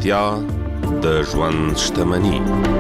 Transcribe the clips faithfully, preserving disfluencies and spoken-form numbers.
روغتیا د ژوند شتمني.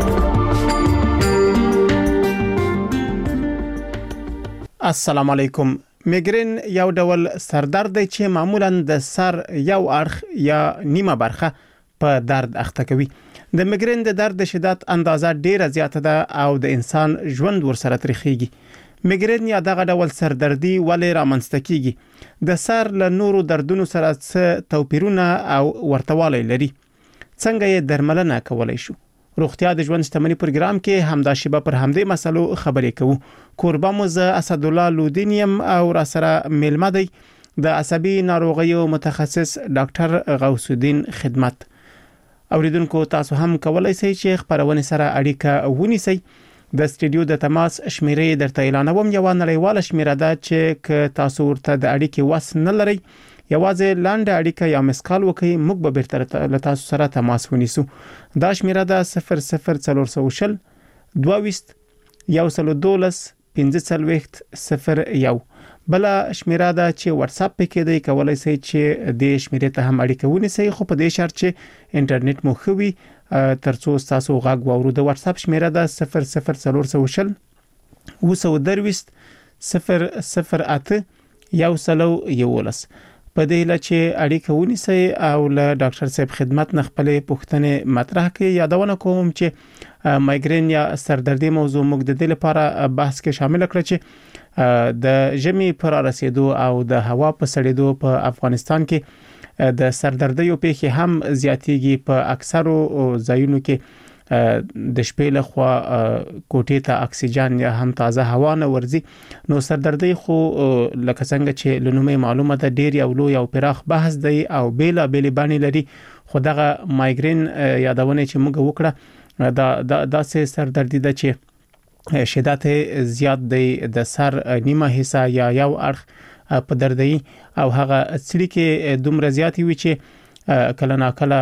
السلام علیکم. میګرین یو ډول سردرد دی چې معمولاً د سر یو اړخ یا نیمه برخه په درد اخته کوي. د میګرین د درد د شدت اندازه ډیره زیاته ده او د انسان ژوند ورسره تریخیږي. میګرین یا دغه ډول سردردي ولې رامنځته کیږي؟ د سر له نورو دردونو سره څه توپیرونه او ورتهوالی لري؟ څنګه یې درملنه کولای شو؟ روغتیا د ژوند شتمني پروګرام کې همدا شیبه پر همدې مسلو خبرې کوو. کوربه مو زه اسدالله لودینیم او را سره میلمه دی د عصبي ناروغیو متخصص ډاکټر غوث الدین خدمت. اوریدونکو تاسو هم کولای شئ چې خبرونه سره اړیکه ونیسئ. د سټډیو د تماس شمیرې درته اعلانوم. یو نړیواله شمیره ده چې ک تاسو ورته د اړیکې وس نه لرئ، یوازې لاندې اړیکه یا مسکال وکړئ، موږ به بیرته له تاسو سره تماس ونیسو. دا شمیره ده صفر صفر څلور سوه شل دوه ویشت یو سل دولس پنځه څلوېښت صفر یو. بل شمیره ده چې واتس اپ پکې دی، کولای شئ چې د شمیرې ته هم اړیکه ونیسئ، خو په دې شرط چې انټرنیټ مو ښه وي ترڅو تاسو غږ واورو. د واتس اپ شمیره ده صفر صفر څلور سوه شل اوه سوه درویشت صفر صفر اته یو سل یولس. په دې لاره چې اړیکه ونیسئ او له ډاکټر صاحب خدمت نه خپلې پوښتنې مطرح کړئ. یادونه کوم چې مایګرین یا سردردي موضوع موږ د دې لپاره بحث کې شامل کړ چې د ژمي پر رسیدو او د هوا په سړېدو په افغانستان کې د سردردیو پیښې هم زیاتېږي. په اکثرو ځایونو کې د شپې له خوا کوټې ته اکسیجن یا هم تازه هوا نه ورځي. نو سردردي خو لکه څنګه چې لنومې معلومه ده ډیر یو لوی او پراخ بحث دی او بیلا بیل باندې لري. خو دغه مایګرین یادونه چې موږ وکړه دا د داسې سردردي ده چې شدت زیات دی، د سر نیمه حصہ یا یو اړخ په دردي او هغه څړیکې دومره زیاتې وي چې کله نا کله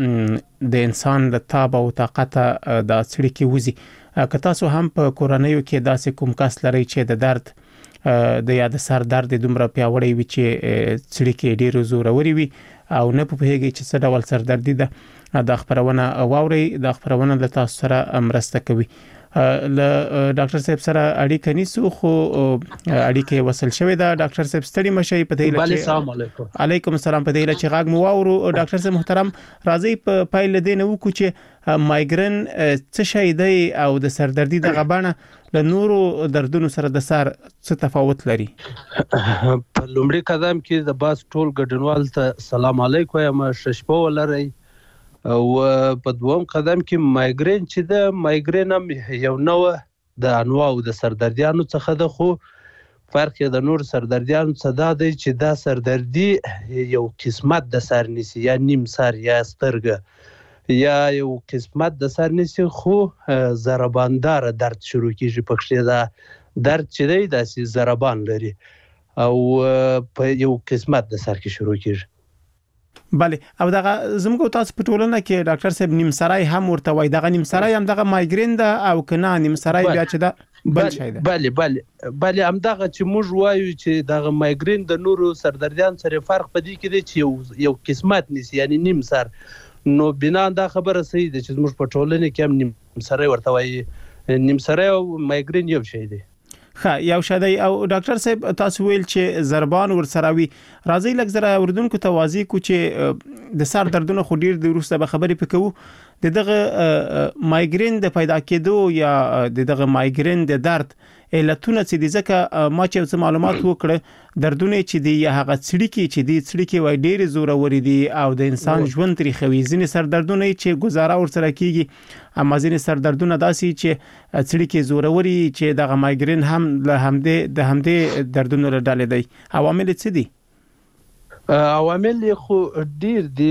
د انسان له تاب او طاقت د څړیکې وځي. که تاسو هم په کورنیو کې داسې کوم کس لرئ چې د درد د یا د سر درد دومره پیاوړی وي چې څړیکې ډیرو زوروري وي او نه پوهیږئ چې څه ډول سردردي ده، دا خبرونه واورئ. دا خبرونه له تاسو سره مرسته کوي. له ډاکټر صاحب سره اړیکه نیسو، خو اړیکه وصل شوې ده. ډاکټر صاحب ستړي مشي په دې لاره. السلام علیکم. علیکم السلام. په دې لاره چې غږ مو واورو. ډاکټر صاحب محترم، راځي په پایله دې نه وکړو چې مایګرین څه شی دی او د سردردي د غبانه له نورو دردونو سره د سر څه تفاوت لري؟ په لومړي قدم کې د باس ټول ګډونوال ته سلام علیکم یم، شپه ولرئ. او په دوم قدم کې مایګرین چې د مایګرین هم یو نوع د انواع د سردردیانو څخه ده، خو فرق یې د نور سردردیانو څخه دا دی چې دا سردردي یو قسمت د سر نیسي، یا نیم سر یا سترګه یا یو قسمت د سر نیسي، خو ضرباندار درد شروع کیږي. پکې دا درد چې دی داسې ضربان لري او په یو قسمت د سر کې شروع کیږي. بله. او دغه زموږ تاسو په ټولنه کې ډاکټر صاحب نیم سرای هم ورته وای، دغه نیم سرای هم دغه مایګرین ده او کنه نیم سرای بیا چې ده بل شي ده؟ بله بله بله همدغه چې موږ وایو چې دغه مایګرین د نورو سردردیان سره فرق په دې کې دی چې یو یو قسمت نیسي، یعنی نیم سر. نو بنا دا خبره صحیح ده چې موږ په ټولنه کې هم نیم سرای ورته وایي. نیم سرای او مایګرین یو شی دی. ښه، یو شدی. او ډاکټر صاحب تاسو ویل چې ضربان ورسره وي. راځي لږ زره اوریدونکو ته واضح کو چې د سر دردونه خو ډیر د وروسته به خبرې پکوو. د دغه مایګرین د پیدا کېدو یا د دغه مایګرین د درد علتونه چې دي، ځکه ما چې څه معلومات وکړه دردونه چې دي یا هغه څړیکې چې دي څړیکې وای ډیر زوروري دي او د انسان ژوند تریخوي. ځینې سر دردونه چې گزاره ورسره کیږي، اما ځینې سر دردونه داسي چې څړیکې زوروري چې دغه مایګرین هم له همدې د همدې دردونو له ډلې دی. عوامل څه دي؟ عوامل خو ډیر دي.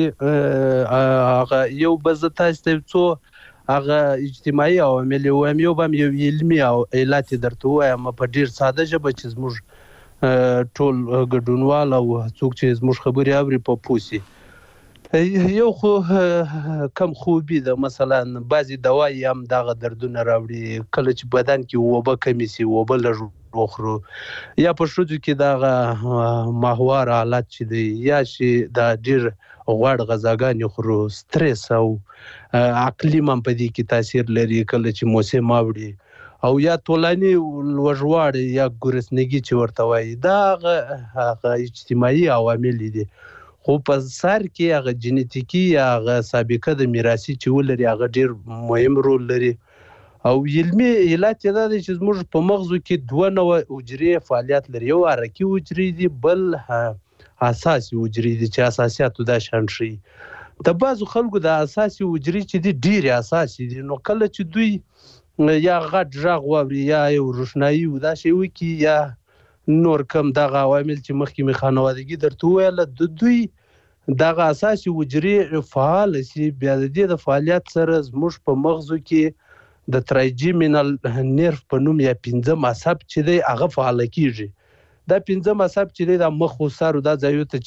هغه یو بزتا استوڅو هغه اجتماعي عوامل وایم، یو بم یو علمي او علت درته وایم په ډیر ساده ژبه چې زموږ ټول ګډونوال او څوک چې زموږ خبرې اوري په پوسی. یو خو کم خوبي ده، مثلا بعضې دوایي هم دغه دردونه راوړي، کله چې بدن کې اوبه کمې سي، اوبه لږ وخورو، یا په ښځو کې دغه ماهوار حالت چې دی، یا چې دا ډېر غوړ غذاګانې خورو، سترس او اقلیم هم په دې کې تاثیر لري، کله چې موسم اوړي، او یا طولاني لوږواړی یا ګرسنګي چې ورته وایي، دا هغه اجتماعي عوامل دي. خو په سر کې هغه جنیتیکي یا هغه سابقه د میراثي چې ولري هغه ډېر مهم رول لري. او علمي علت یې دا دی چې زموږ په مغزو کې دوه نوع حجرې فعالیت لري، یو حرکي حجرې دي، بل اساسي حجرې دي چې اساسیاتو دا شان ښیي. د بعضو خلکو د اساسي حجرې چې دي ډېرې اساسي دي، نو کله چې دوی یا غټ غږ واوري یا یو روښنایي دا شی وکړي یا نور کم دغه عوامل چې مخکې مې خانوادګي درته وویله، د دوی دغه اساسي حجرې فعاله سي، بیا د دې د فعالیت سره زموږ په مغزو کې د ترایجیمینل نرف په نوم یا پنځم عصب چې دی هغه فعاله کیږي. دا پنځم عصب چې دی د مخ و سر دا ځایو ته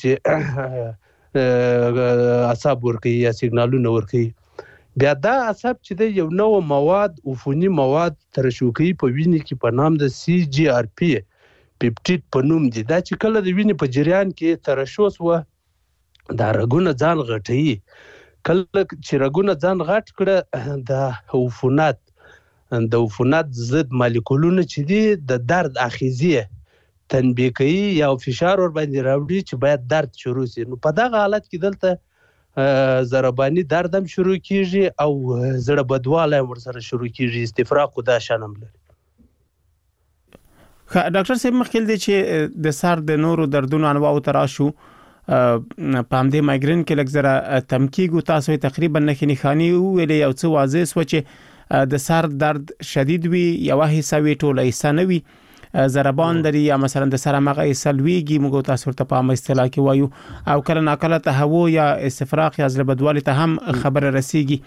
چې عصب ورکوي یا سیګنالونه ورکوي، بیا دا عصب چې دی یو نوع مواد عفوني مواد ترشح کوي په وینې کې په نام د سی جی آر پی پیپټیډ په نوم دي. دا چې کله د وینې په جریان کې ترشح سوه دا رګونه ځان غټوي، کله چې رګونه ځان غټ کړه د عفونات د عفونات ضد مالیکولونه چې دي د درد اخیزې تنبیه کوي یا فشار ور باندې راوړي چې باید درد شروع سي. نو په دغه حالت کې دلته ضرباني درد هم شروع کیږي او زړه بدوالی هم ورسره شروع کیږي، استفراق دا شان هم لري. ډاکټر صاحب مخکې دی چې د سر د نورو دردونو انواعو ته راشو، په همدې مایګرین کې لږ زره تم کیږو، تاسو یې تقریبا نښې نښانې وویلې، یو څه واضح سوه چې د سر درد شدید وي، یوه حصه وي، ټوله حصه نه وي، ضربان لري، یا مثلا د سر همغه حصه لویږي، موږ تاسو ورته په عامه اصطلاح کې وایو، او کله ناکله تهوع یا استفراق یا زړه بدوالي ته هم خبره رسیږي.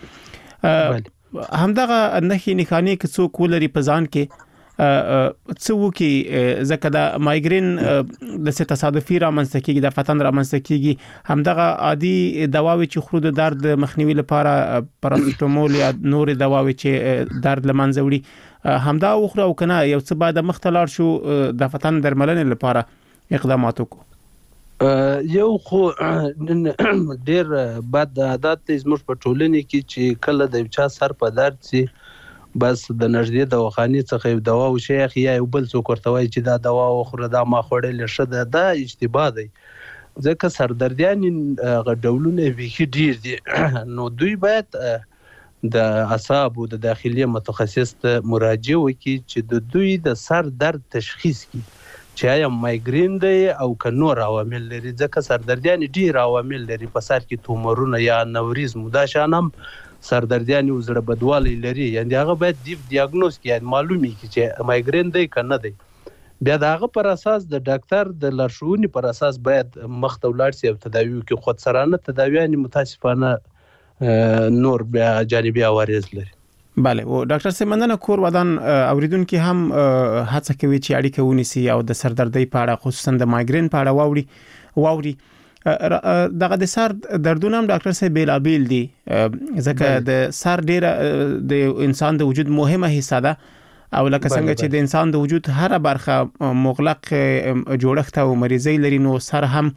همدغه نښې نښانې که څوک ولري په ځان کې څه وکړي، ځکه د مایګرین داسې تصادفي رامنځته کېږي، د فتن رامنځته کېږي، همدغه عادي دواوې چې خورو د درد مخنیوي لپاره، پاراسټامول یا نورې دواوې چې درد له منځه وړي، همدا وخورو، او که نه یو څه باید مخته لاړ شو د فتن درملنې لپاره اقدامات وکړو. یو خو ډېر بد عادت دی زموږ په ټولنې کې چې کله د چا سر په درد سي، بس د نږدې دواخانې څخه یو دوا وشیخي یا یو بل څوک ورته وایي چې دا دوا وخوره، دا ما خوړلې ښه ده. دا اشتباه دی، ځکه سردردیانې هغه ډولونه بیخي ډېر دي. نو دوی باید د اعصابو د داخلي متخصص ته مراجعه وکړي چې د دوی د سر درد تشخیص کړي چې آیا مایګرین دی او که نور عوامل لري، ځکه سردردیانې ډېر عوامل لري، په سر کې تومورونه یا نوریزم دا شان هم سردردیانې او زړه بدوالی لري، یعنې هغه باید دیف دیاګنوز کړي، یعنې معلومې کړي چې مایګرین دی که نه دی. بیا د هغه پر اساس د ډاکټر د لارښوونې پر اساس باید مخته ولاړ سي او تداوي وکړي. خودسرانه تداویانې متاسفانه نور بیا جانبي عوارض لري. بله، او ډاکټر صاحب مننه. کور ودان اوریدونکي هم هڅه کوي چې اړیکه ونیسي او د سردردۍ په اړه، خصوصا د مایګرین په اړه واوري واوري دغه د سر دردونه هم ډاکټر صاحب بیلابیل دي، ځکه د سر ډیره د انسان د وجود مهمه حصہ ده، او لکه څنګه چې د انسان د وجود هر برخه مغلق جوړښت او مریضي لري، نو سر هم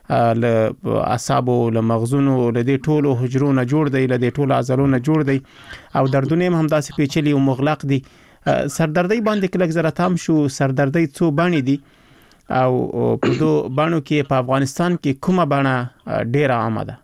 له اعصابو، له مغزونو، له دې ټولو حجرونو جوړ دی، له دې ټولو عضلونو جوړ دی، او دردونه هم همداسې پیچلي او مغلق دي. سردردۍ باندې کله زره تام شو، سردردۍ څو بڼې دي او په دو بڼو کې په افغانستان کې کومه بڼه ډیره عامه ده؟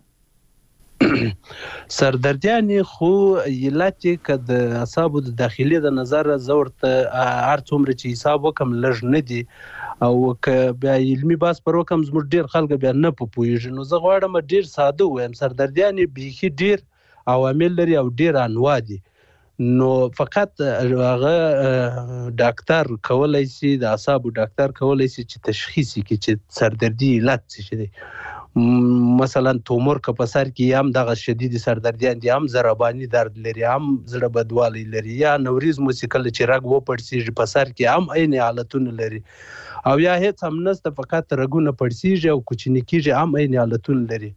سردردیانې خو علت یې که د اعصابو د داخلي د نظره زه ورته هر څومره چې حساب وکم لږ نه دي، او که بیا علمي بحث پر وکم زموږ ډېر خلک بیا نه په پوهېږي، نو زه غواړم ډېر ساده ووایم. سردردیانې بیخي ډېر عوامل لري او ډېر انواع دي، نو فقط هغه ډاکټر کولی شي، د اعصابو ډاکټر کولی شي چې تشخیص کړي چې سردردي علت څه دی. مثلا تومور که په سر کې هم دغه شدید سردردیان دي، هم ضرباني درد لري، هم زړه بدوالی لري، یا نوریزم چې کله چې رګ وپړسیږي په سر کې هم عین حالتونه لري، او یا هیڅ هم نشته فقط رګونه پړسیږي او کوچني کېږي هم عین حالتونه لري.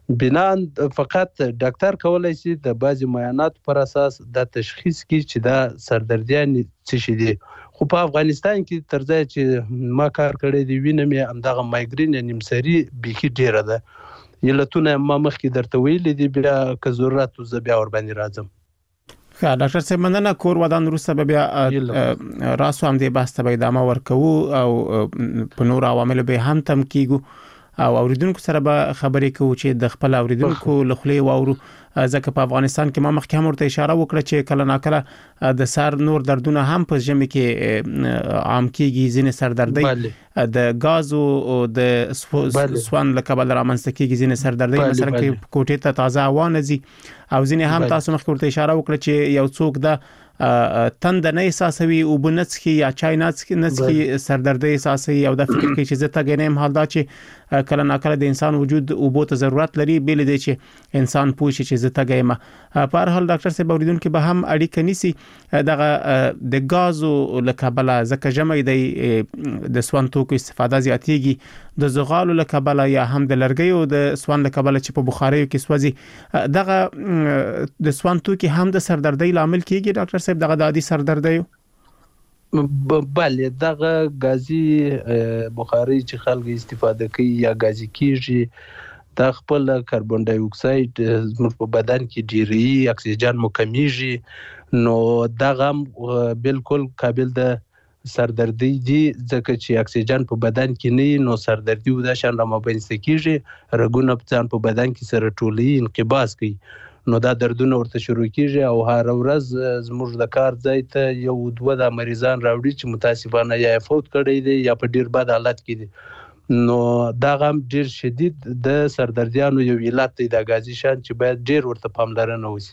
بنان فقط ډاکټر کولای شي د بعضی معاینات پر اساس د تشخیص کې چې دا سردردیان څه شي دي. خو په افغانستان کې تر ځای چې ما کار کړی دی وینم یې همدغه مایګرین یا نیمسري بیخي ډیره ده. علتونه ما مخکې درته ویلي دي، بیا که ضرورت زه بیا ورباندې راځم. ښه ډاکټر صاحب مننه. کور ودان وروسته به بیا راسو همدې بحث ته به ادامه ورکوو او په نورو عواملو به هم تم کیږو او اوریدونکو سره به خبرې کوو چې د خپل اوریدونکو له خولې واورو، ځکه په افغانستان کې ما مخکې هم ورته اشاره وکړه چې کله ناکله د سر نور دردونه هم په ژمي کې عام کیږي، ځینې سردردۍ د غاز او د سوان له کبله رامنځته کیږي، ځینې سردردۍ مثلا کې کوټې ته تازه هوا نه ځي، او ځینې هم تاسو مخکې ورته اشاره وکړه چې یو څوک د تند نه احساسوي او بنڅخي یا چای نڅخي سردردي احساسوي او د فکر کې چې زه تګ نه حال دا چې کله ناکله د انسان وجود او بو ته ضرورت لري، بیل دی چې انسان پوه شي چې زه تګ ما. په هر حال ډاکټر صاحب اوریدونکو به هم اړیکه نیسي دغه د غازو لکبله ځکه جمع دی د سوان توکو استفاده زیاتېږي، د زغالو لکبله یا هم د لرګیو د سوان لکبله چې په بخاریو کې سوځي، دغه د سوان توکي هم د سردردي لامل کیږي ډاکټر صاحب دغه د عادي سردردي؟ بله دغه غازي بخاري چې خلک استفاده کوي یا غازي کیږي، دا خپل کاربن ډای اکساید زموږ په بدن کې ډیری، اکسیجن مو کمیږي، نو دغه بالکل قابل د سردردي دي، ځکه چې اکسیجن په بدن کې نه نو سردردي و د شان را مبینځ کیږي، رګونه په ځان په بدن کې سره ټولي انقباض کوي، نو دا دردونه ورته شروع کیږي او هر ورځ زموږ د کار ځای ته یو دوه د مریضان راوړي چې متاسفانه یا فوت کړي دي یا په ډیر بد حالت کې دي. نو دا غم ډیر شدید د سردردیانو یو علت دی د غازي شان چې باید ډیر ورته پاملرنه وشي.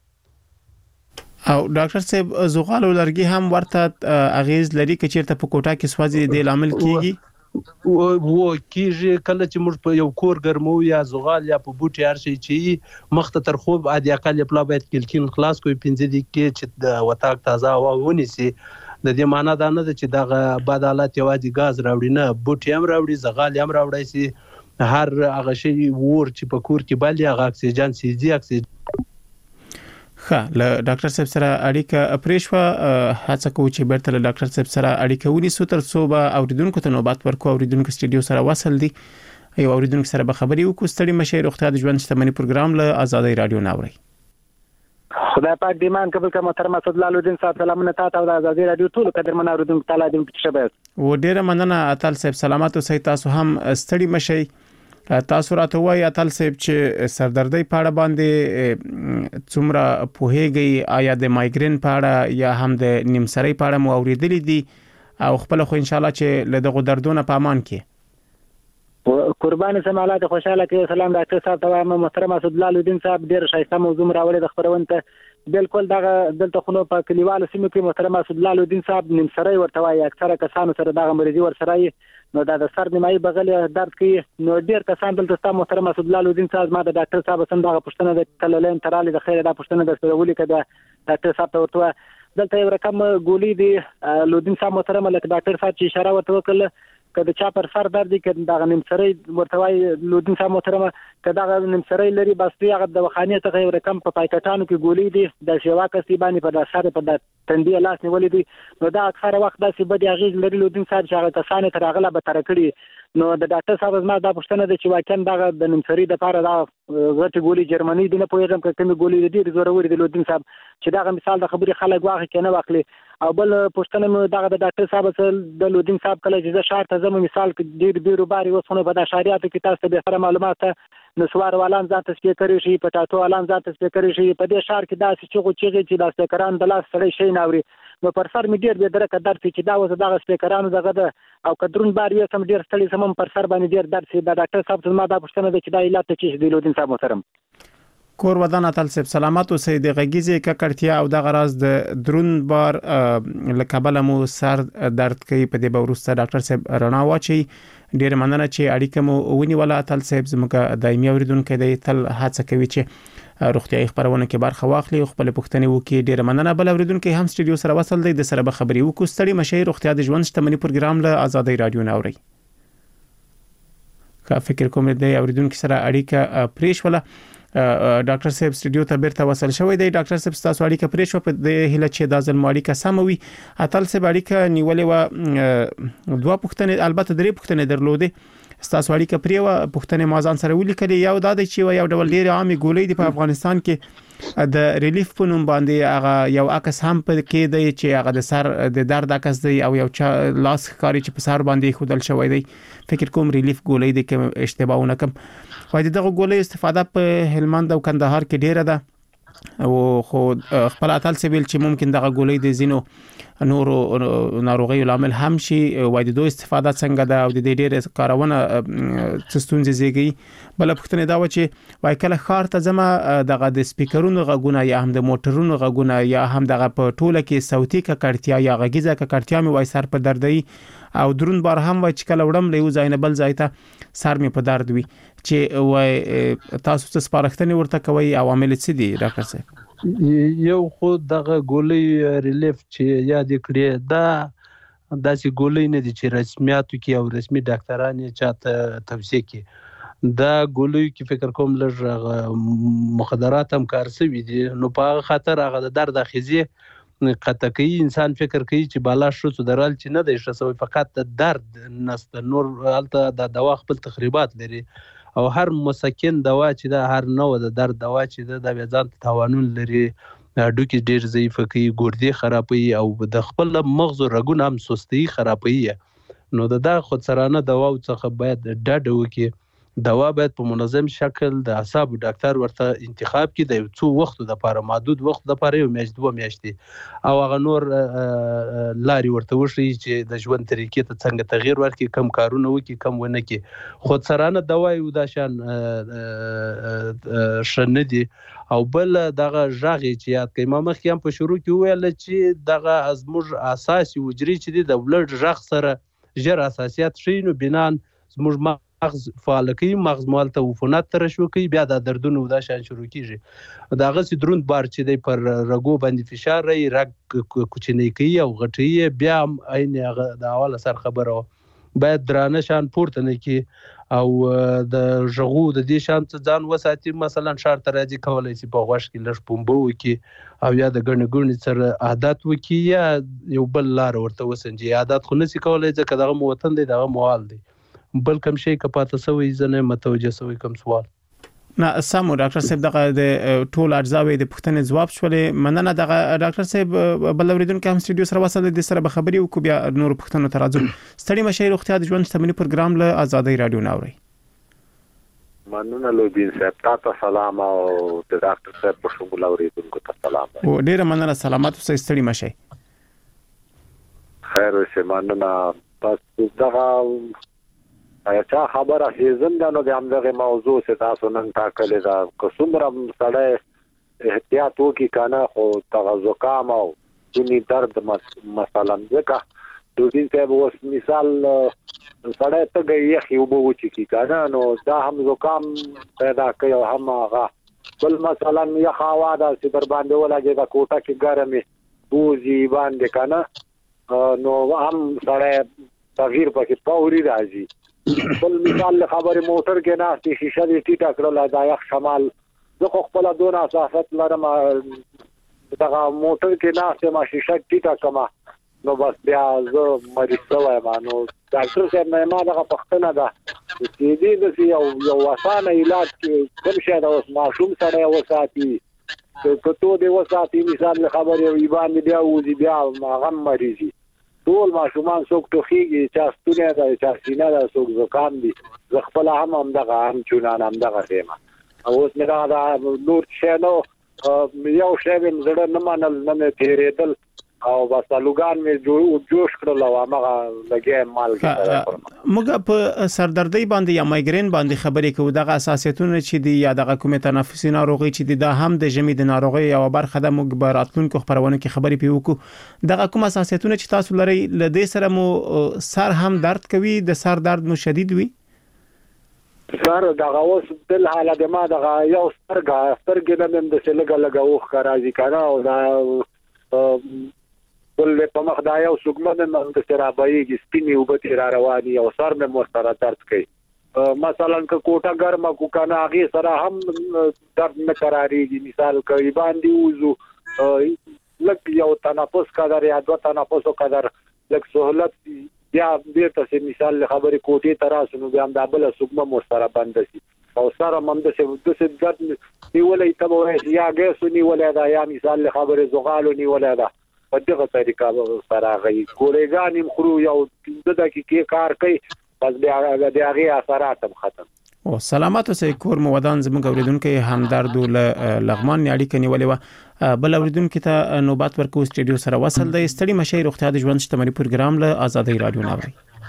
او ډاکټر صاحب زغال او لرګي هم ورته اغیز لري که چیرته په کوټه کې سوځي د لامل کیږي؟ و کیږي کله چې موږ په یو کور ګرمو یا زغال یا په بوټي هر شي چې مخته تر خوب عادي اقل پلا باید کلکین خلاص کوي پنځه دقیقې چې د وتاک تازه هوا ونیسي. د دې معنی دا نه ده چې دغه بد حالت یوازې غاز راوړي، نه بوټي هم راوړي، زغال هم راوړي، سي هر هغه شی ور چې په کور کې بل هغه اکسیجن سيزي اکسیجن. ښه له ډاکټر صاحب سره اړیکه پرېښوه، هڅه کوو چې بیرته له ډاکټر صاحب سره اړیکه ونیسو تر څو به اوریدونکو ته نوبت ورکو. اوریدونکو سټډیو سره وصل دي، یو اوریدونکو سره به خبرې وکړو. ستړي مشه روغتیا د ژوند شتمنۍ پروګرام له آزادۍ رادیو ناوړي. خدای پاک دې مان قبول کړه. محترم اسد الله الدین صاحب سلامونه تاسو او د آزادۍ رادیو ټول قدرمن اوریدونکو تعالی دې شبه و ډیره مننه اتل صاحب، سلامات اوسئ. تاسو هم ستړي مشئ. تاسو راته وایي اتل صاحب چې سردردي په اړه باندې څومره پوهیږئ، آیا د مایګرین په اړه یا هم د نیمسري په اړه مو اوریدلي دي او خپل خو ان شاء الله چې له دغه دردونه په امان کې؟ قربان سمالات خوشاله کې سلام ډاکټر صاحب ته. محترم اسد الله الدین صاحب ډیر شایسته موضوع راوړی د خبرونه ته. بالکل دغه دلته خو په کلیوالو سیمو کې محترم اسد الله الدین صاحب نیمسري ورته وایي، اکثره کسانو سره دغه مریضي ورسره نو دا د سر نیمایي بغل درد کوي. نو ډیر کسان دلته ستا محترم اسد الله الدین صاحب ما د ډاکټر صاحب سم دغه پښتنه د کللین تراله د خیره د پښتنه د سرولې کده ډاکټر صاحب ته ورته دلته یو رقم ګولي دی لودین صاحب محترم لکه ډاکټر صاحب چې اشاره ورته وکړه کله چا پر سر درد کې دغه نیمسري ورته وایي لودین صاحب محترم کله دغه نیمسري لري بس یې د وخانه ته یو رقم په پایکټانو کې ګولي دی د شیوا کسي باندې په سر په د تندي لاس نیولې دي. نو دا اکثر وخت داسې بد اغیز لري لودین صاحب چې هغه کسانه تر هغه به تر کړی. نو د ډاکټر صاحب زما دا پوښتنه ده چې واقعا دغه د نیمسري د لپاره دا غټ ګولي جرمني دی نه پوهیږم که کومه ګولي دي ضروري دی لودین صاحب چې دغه مثال د خبري خلک واخی کنه واخلي. او بل پوښتنه مې دغه د ډاکټر صاحب سره د لودین صاحب کله چې زه شارت زمو مثال کې ډیر بیرو باري وسونه په د شریعت کې تاسو به سره معلومات نسوار والان ځان ته سپیکر شي، پټاټو والان ځان ته سپیکر شي، په دې شهر کې داسې چې غو چې چې د سپیکران د لاس سره شي ناوري. نو پر سر مې ډیر به درکه درس چې دا وځه دغه سپیکرانو دغه د او کډرون بار یې سم ډیر ستړي سم پر سر باندې ډیر درس د ډاکټر صاحب ته ما دا پوښتنه ده چې دا علت چې دی لودین صاحب محترم. کور ودان اتل صاحب سلامات اوسئ. د غږیزې ککړتیا او د غراز د درون بار لکبل مو سر درد کوي، په دې به وروسته ډاکټر صاحب رڼا واچي. ډیر مننه چې اړیکه مو ونیوله اتل صاحب. زموږ دایمي اوریدونکو دی تل هڅه کوي چې روغتیايي خبرونه کې برخه واخلي او خپل پوښتنې وکړي. ډیر مننه. بل اوریدونکو هم سټډیو سره وصل دی، د سره به خبرې وکړو. ستړي مشه روغتیا د ژوند شتمنۍ پروګرام له آزادۍ رادیو ناوړي. کا فکر کوم د اوریدونکو سره اړیکه پریښوله. ډاکټر صاحب سټوډیو ته بیرته وصل شوی دی. ډاکټر صاحب تاسو اړیکه پریښو په د هله چې د ځل اړیکه سموي. اتل صاحب اړیکه نیولې و دوه پوښتنې البته درې پوښتنې درلودې. تاسو اړیکه پریوه پوښتنې مازان سره ولیکلې. یو دا د چې یو ډول ډیر عامه ګولې دی په افغانستان کې د ریلیف په نوم باندې هغه یو عکس هم په کې دی چې هغه د سر د درد عکس دی او یو لاس کاری چې په سر باندې خودل شوی دی. فکر کوم ریلیف ګولې دی کې اشتباه ونکم. وایي دغه ګولې استفاده په هلمند او کندهار کې ډیره ده او خو خپل اتل سیبل چې ممکن دغه ګولې د زینو نورو ناروغیو لامل هم شي. وایي د دوی استفاده څنګه ده او د دې ډیره کارونه څستونځي زیږي. بل پوښتنه دا و چې وایي کله خار ته زما دغه د سپیکرونو غږونه یا هم د موټرونو غږونه یا هم دغه په ټوله کې صوتي ککړتیا یا غږیزه ککړتیا مې وایي سر په دردي او درون بار هم وای چې کله وړم له یو ځای نه بل ځای ته سر مې په درد وي. چې وای تاسو څه سپارښتنه ورته کوي عوامل څه دي ډاکټر صاحب؟ یو خو دغه ګولې ریلیف چې یاد کړی دا داسې ګولې نه دي چې رسمیاتو کې او رسمي ډاکټران یې چاته توصیه کوي. دا ګولې کې فکر کوم لږ مخدرات هم کار شوي دي نو په خاطر هغه د درد اخیزي قطع کوي. انسان فکر کوي چې بالا شو درال چې نه دی شسوي فقط د درد نست نور الته د دوا خپل تخریبات لري او هر مسکن دوا چې دا هر نوع د درد دوا چې دا د ځان توانون لري ډوکی ډیر ضعیف کوي ګردې خرابوي او د خپل مغز او رګونه هم سستي خرابوي. نو دا خودسرانه دوا څخه باید ډډه وکړي. دوا باید په منظم شکل د اعصاب ډاکټر ورته انتخاب کړي د یو څو وخت د لپاره محدود وخت د لپاره یو میاشت دوه میاشتې او هغه نور لاري ورته وشي چې د ژوند طریقې ته څنګه تغییر ورکړي کم کارونه وکړي کم ونه کړي. خودسرانه دوا یو د شان شنه دي او بل دغه ژغ چې یاد کړم مخکې هم په شروع کې ویل چې دغه ازموج اساسي وجري چې د دولت ژغ سره ژر اساسيات شي نو بنان زموږ مغز فعال کوي. مغز مال ته عفونت ترشو کوي بیا د دردونو دا شان شروع کیږي. دا غسی دروند بار چې دی پر رګو باندې فشار ری رګ کوچنی کوي او غټي بیا عین هغه د اول سر خبره باید درانه شان پورته نه کی او د ژغو د دې شان ځان وساتي. مثلا شار تر راځي کولای شي په غوښ کې لږ پومبو وکي او یا د ګڼ ګڼ سره عادت وکي یا یو بل لار ورته وسنجي. عادت خو نسی کولای ځکه دغه موطن دی دغه موال دی بل کوم شي کپاته سوې زنه متوجه سوې کوم سوال نه سمو. ډاکټر صاحب دغه د ټول اجزاوي د پښتنې جواب شولې مننه. دغه ډاکټر صاحب بل اوریدونکو هم سټوډیو سره وصل دي سره به خبري وکړو بیا نور پښتنو ته راځو. ستړي مشه روغتیا د ژوند شتمنۍ پروګرام له آزادۍ رادیو ناوړي. مننه لوبین صاحب تاسو سلام او د ډاکټر صاحب په شمول اوریدونکو ته سلام. او ډیر مننه سلامات اوسئ ستړي مشه. خیر اوسئ مننه. تاسو دغه اچھا خبره هیزم دا نو د همدغه موضوع څخه تاسو نن تاکلې دا کومره سړی احتیاط وکي کنه خو تاسو زکام او دني درد مثلا ځکه د دې ته اوس مثال سړی ته یې خو به وچی کی کنه نو دا هم زکام پیدا کوي او هم هغه بل مثلا یا خوا دا چې در باندې ولګي دا کوټه کې ګرمي بوزي باندې کنه نو هم سړی تغییر پکې پوري راځي. بل مثال خبره موټر کې نه چې شیشه دې ټیټه کړل دا یخ شمال زه خو خپل دونه اساسات لرم دا موټر کې نه چې ما شیشه ټیټه کما نو بس بیا زه مریض وایم. نو ډاکټر صاحب نه ما دا پښتنه ده چې دې د یو یو وسانه علاج کې کوم شی دا اوس ماشوم سره وساتي ته ته دې وساتي مثال خبره وي باندې بیا وځي بیا هغه مریضي ټول ماشومان څوک ټوخیږي چې ستونه دا چې سینه دا څوک زکام دي زه خپل هم هم دغه هم چونان هم دغه دیمه او اوس مې دا نور شی نو یو شی مې زړه نه منل نه مې تیرېدل او بس لوګان مې جوش کړل او هغه لګي مال کې موږ په سردردي باندې یا مایګرین باندې خبرې کوو. دغه اساسیتونه چې دی یا دغه کومه تنفسي ناروغي چې دی دا هم د ژمي د ناروغي یو برخه ده. موږ به راتلونکو خبرونه کې خبرې پیوکو. دغه کوم اساسیتونه چې تاسو لري لدې سره مو سر هم درد کوي د سر درد مو شدید وي سر دغه اوس بل حاله ما دغه یو سترګه سترګې نه د سلګه لګه اوخ راځي کنه او دا ول په مخ دا یو سګمن نن د سرابایي سپینې وبته را رواني او سر مې مستره درد کوي مثلا که کوټه ګرمه کو کنه هغه سره هم درد نه قرارېږي. مثال کوي باندې وزو لک یو تنفس قدر یا دو تنفسو قدر لک سہولت بیا بیرته سي مثال خبرې کوټې تراسو نو بیا د بل سګم مو سره بند شي او سره مند شي د څه درد نیولې ته وایي یا ګیس نیولې دا یا مثال خبرې زغالو نیولې دا په دغه طریقه سره غي ګورېګان خرو یو د دقیقې کار کوي بس بیا د هغه اثرات هم ختم. او سلامات اوسئ. کور مو ودان زموږ اوریدونکو همدرد له لغمان اړیکه نیولې و. بل اوریدونکو ته نوبت ورکو سټډیو سره وصل دی. ستړي مشي روغتیا د ژوند شتمنۍ پروګرام له آزادۍ رادیو ناوړي.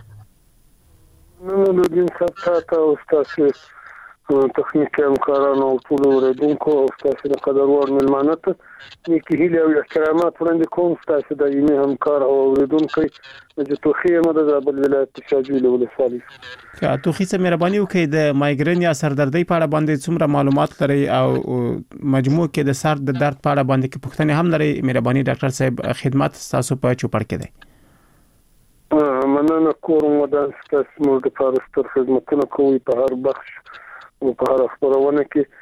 نو د دین سره او تاسو تخنیکي همکارانو او ټول اوریدونکو او تاسو د قدرور ملمانه ته نیکی هیله او احترامات وړاندې کوم. تاسو د یمه همکار او اوریدونکو د توخی مدد بل ولایت شاجوی ولسوالۍ که توخی سره مهرباني وکړئ د مایګرین یا سردردۍ په اړه باندې څومره معلومات لري او مجموع کې د سر د درد په اړه باندې کې پوښتنه هم لري. مهرباني ډاکټر صاحب خدمت تاسو په چوپړ کې دی. مننه کوم ودان تاسو موږ د فارستر خدمتونه کوي په هر بخش او په هر خبرونه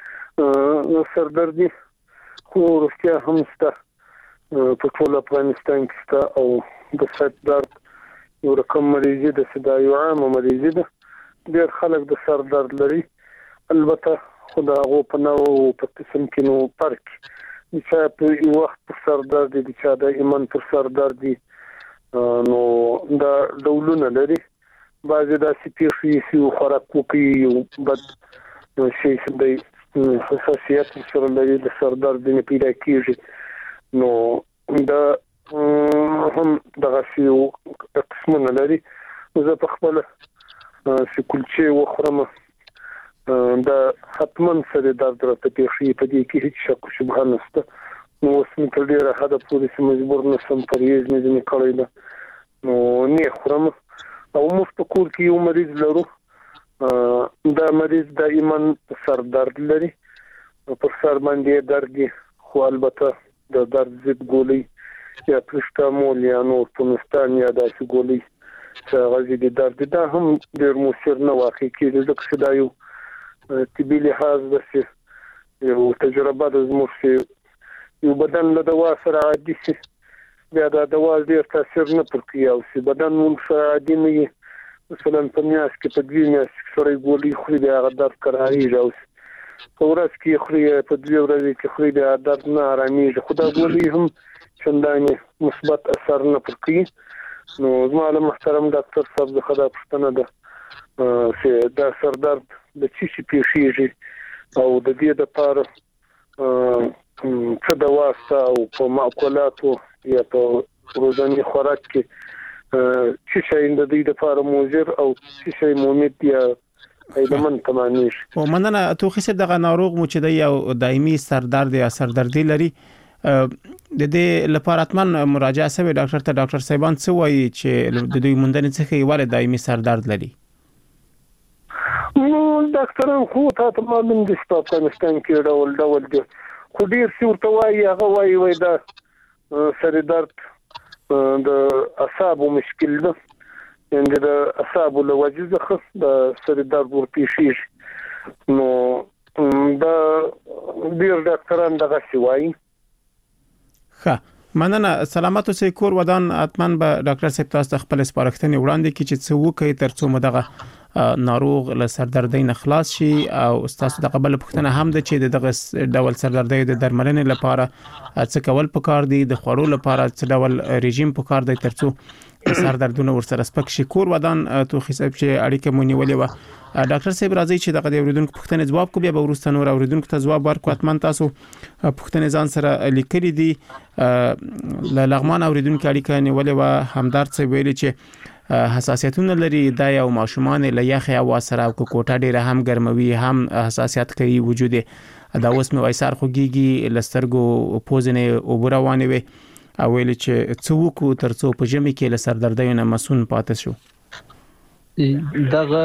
کې سردردي خو روغتیا هم شته په ټول افغانستان کې شته او د سر درد یو رقم مریضي د صدا یو عام مریضي ده. ډېر خلک د سر درد لري البته خدا غو په نو په قسم کې نو فرق چې په یو وخت پر سر درد دي چې د ایمان پر سر درد دي نو دا ډولونه لري. بعضې داسې پیښې چې خوراک کوي یو بد شي چې د حساسیت سره لري د سر درد نه پیدا کېږي نو دا هم دغه شی قسمونه لري. زه په خپل چې کلچې وخورم دا حتما سره درد راته پیښې په دې کې هیڅ شک شبهه نشته. نو اوس مې تر ډېره حده پورې چې مجبور نشم پرهیز مې ځینې کړی ده نو نه خورم. او موږ په کور کې یو مریض لرو. دا مریض دائما سر درد لري پر سر باندې درد خو البته د درد ضد ګولۍ یا پرسټامول یا نورفونستان یا داسې ګولۍ چې غږی د درد دا هم ډېر مؤثر نه واقع کېږي ځکه چې دا یو طبي لحاظ داسې یو تجربه ده زموږ چې یو بدن له دوا سره عادي شي بیا دا دوا ډېر تاثیر نه پر کوي او چې بدن موږ سره عادي نه وي مثلا په میاشت کې په دوی میاشت کې سره ګولۍ خوري بیا هغه درد قرارېږي او په ورځ کې خوري په دوی ورځې کې خوري بیا درد نه ارامېږي. خو دا ګولۍ هم چندانې مثبت اثر نه پر کوي. نو زما له محترم ډاکټر صاحب څخه دا پوښتنه ده چې دا سر درد د څه شي پیښیږي او د دې لپاره څه دوا شته او په معقولاتو یا په روزاني خوراک کې چې شي د دې لپاره موجر او چې شي مومید یا ایدمن تمانیش. او مننه توخی سره دغه ناروغ مو چې د یو دایمي سر درد یا سر دردي لري د دې لپاره اتمن مراجعه سوي ډاکټر ته. ډاکټر صاحبان څه وایي چې د دوی موندنې څخه یو ول دایمي سر درد لري؟ نو ډاکټران خو ته معلوم دي چې په افغانستان کې ډول ډول دي خو ډیر څه ورته وایي هغه وایي وای دا سر درد د اعصابو مشکل ده ان د اعصابو له وجې څخه د سر درد ورپېښیږي. نو دا ډیر ډاکټران دغه څه وایي. ښه مننه. سلامات اوسئ. کور ودان اتمن به ډاکټر صاحب تاسو خپل سپارښتنې وړاندې کړي چې څه وکړي ترڅو مو دغه ناروغ له سردردۍ نه خلاص شي او تاسو د قبل پوښتنه هم ده چې دغه ډول سردردۍ د درملنې لپاره څه کول پکار دي د خوړو لپاره څه ډول رژیم پکار دی ترڅو سردردونه ورسره سپک شي. کور ودان توخی صاحب چې اړیکه مو نیولې و ډاکټر صاحب راځي چې دغه د اوریدونکو پوښتنې ځواب کو بیا به وروسته نور اوریدونکو ته ځواب ورکړو. اتمن تاسو پوښتنې ځان سره لیکلي دي. له لغمان اوریدونکو اړیکه نیولې و همدرد صاحب ویلي چې حساسیتونه لري دا یو ماشومان له یخ هوا سره او کوټه ډیره هم ګرموي هم حساسیت کوي وجود دا اوس مې وایسار خوږیږي لسترګو پوزنه او بروانه وي او ویل چې څو کو ترڅو په جمع کې له سردردۍ نه مسون پاتې شو. دغه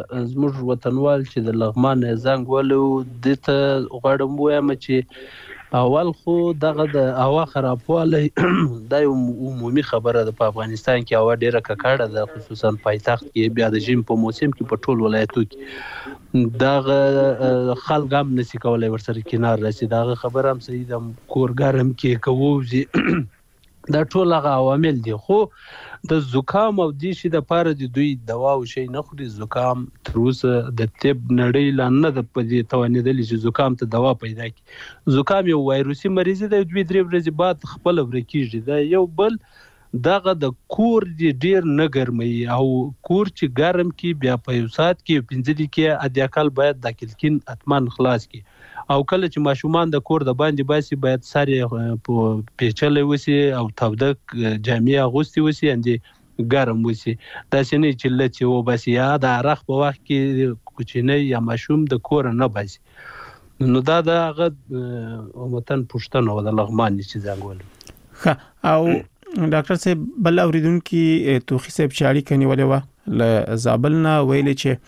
زموږ وطنوال چې د لغمان زنګ ولو د ته غواړم وایم چې اول خو دغه د هوا خرابوالی دا یو عمومي خبره ده په افغانستان کې. هوا ډیره ککړه ده، خصوصا پایتخت کې، بیا د ژمي په موسم کې په ټول ولایتو کې دغه خلک هم نشي کولی ورسره کنار راسي. دغه خبره هم صحیح ده، کور ګرم کې کووځي دا ټول هغه عوامل دي. خو د زکام او دې شي د پاره د دوی دوا او شی نه خوري. زکام تر اوسه د طب نړۍ لا نه د پدې توانېدلې چې زکام ته دوا پیدا کړي. زکام یو وایروسي مریضي ده، دوی درې ورځې بعد خپل ورکیږي. دا یو بل دغه د کور دی ډیر نه ګرمي، او کور چې ګرم کی بیا په یو ساعت کې پنځه دقیقې ادیاکل باید د کلکین اتمن خلاص کی. او کله چې ماشومان د کور د باندې باسي باید ساري په پیچلې وسی او تاوده جامې اغوستي وسی اندې ګرم وسی. دا سینې چې لته و باسي یا د عرق په وخت کې کوچنی یا ماشوم د کور نه باسي. نو دا دغه وطن پښتنو د لغمان چې ځنګول. ښه، او ډاکټر صاحب بل اوریدونکو توخي صاحب چې اړیکه نیولې و له زابل نه ویلې چې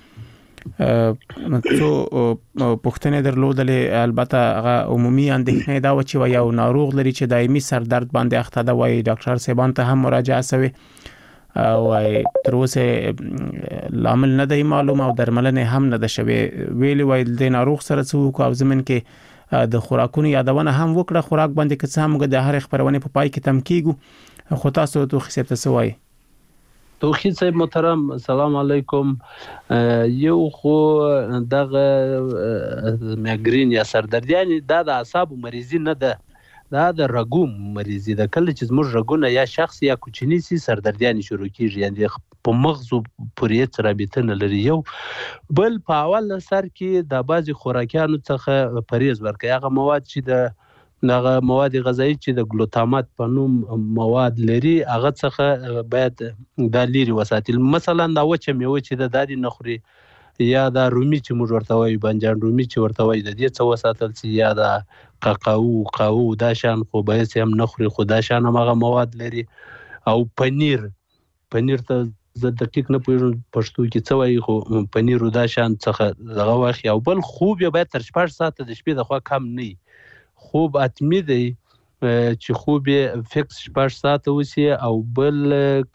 څو پښتنې درلودلې، البته هغه عمومي اندېښنې دا و چې یو ناروغ لري چې دایمي سر درد باندې اخته ده، وایي ډاکټر صاحبان ته هم مراجعه شوی، وایي تر اوسه لامل نه دی معلوم او درملنه هم نه ده شوی. ویلي وایي د ناروغ سره څه وکړو او زمين کې د خوراکونو یادونه هم وکړه. خوراک باندې که څه هم د هر خبرونه په پای کې تم کیږي. خو تاسو ته خو څه څه وایي؟ توخی صاحب محترم، السلام علیکم. یو خو دغه میګرین یا سردردیانی دا د اعصابو مریضی نه ده، دا د رګو مریضی ده. کله چې زموږ رګونه یا شخص یا کوچنی سي سردردیانی شروع کیږي، یعنی په مغزو پورې رابطه نه لري. یو بل په اول سر کې د بعضی خوراکیانو څخه پرهیز ورکړئ. هغه مواد چې د دغه مواد غذایی چې د ګلوتامات په نوم مواد لري هغه څخه باید د لري وساتل. مثلا دا وچه میوه چې د دادی نخوري یا د رومي چې موږ ورته وایو بنجان رومي چې ورته وایي د دې څه وساتل چې یا د قاقاو قاو دا شان خو به هم نخوري، خو دا شان هغه مواد لري. او پنیر پنیر ته زه دقیق نه پوهیږم پښتو کې څه وایي، خو پنیر دا شان څخه دغه واخی. او بل خوب باید تر شپږ ساعته د شپې د خوا کم نه وي. خوب اتمی دی چې خوب فکس شپږ ساعته وسی. او بل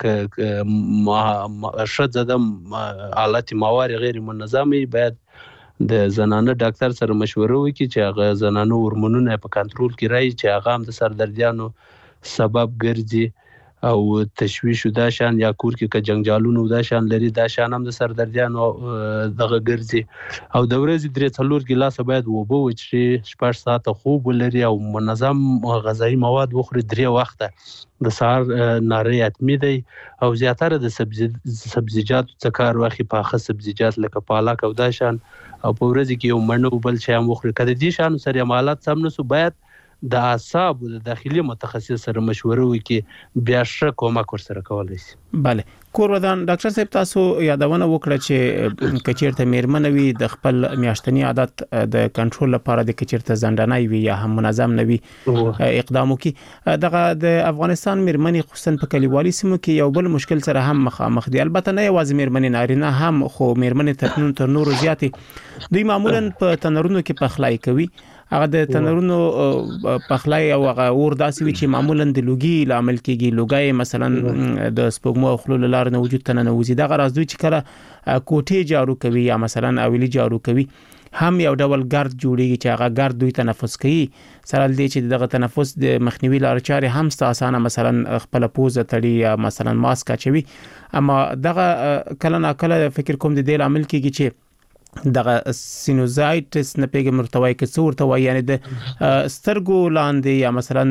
ک شذ د حالت موارد غیر منظمه باید د زنانه ډاکټر سره مشوره وکړي چې هغه زنانه هورمونونه په کنټرول کې راځي چې هغه هم د سردردیانو سبب ګرځي. او تشویش دا شان یا کور کې ک جنجالونو دا شان لري، دا شان هم د سردردیانو دغه ګرځي. او د ورځې درې څلور ګلاس باید وبو چې شپږ ساعته خوب ولري او منظم غذایی مواد وخوري درې وخته. د سهار ناری اتمی دی. او زیاتره د سبزیجات څخه واخی پاخه سبزیجات لکه پالک او دا شان. او په ورځ کې یو منو بل شی هم وخوري. کله دې شان سره عملات سم نسو باید د اعصاب د داخلي متخصص سره مشوره وکړي، بیا ښه کومک ورسره کولای شي. bale کور ودان ډاکټر صاحب تاسو یادونه وکړه چې کچیرته میرمن وي د خپل میاشتنی عادت د کنټرول لپاره د کچیرته زندانای وي یا هم منظم نوي اقدام وکړي. دغه د افغانستان میرمنې خصوصا په کلیوالي سیمو کې یو بل مشکل سره هم مخامخ دي. البته نه یوازې میرمنې نارینه هم، خو میرمنې تر تر نورو زیاتې دوی معمولا په تنورونو کې پخلای کوي. هغه د تنورونو پخلای او هغه اور داسې وي چې معمولا د لوګي لامل کېږي. لوګي مثلا د سپوږمۍ او خلول لار نه وجود تنه نوځي. دا غراز دوی چې کله کوټه جارو کوي یا مثلا اویلی جارو کوي هم یو ډول ګرد جوړیږي چې هغه ګرد دوی تنفس کوي. سره دې چې دغه تنفس د مخنیوي لار چارې هم ستاسانه مثلا خپل پوزه تړي یا مثلا ماسک اچوي. اما دغه کله نا کله فکر کوم د دې عامل کېږي چې دغه سینوزایټس نه پیګم مرتوي کې څور ته وایي، یعنی د سترګو لاندې یا مثلا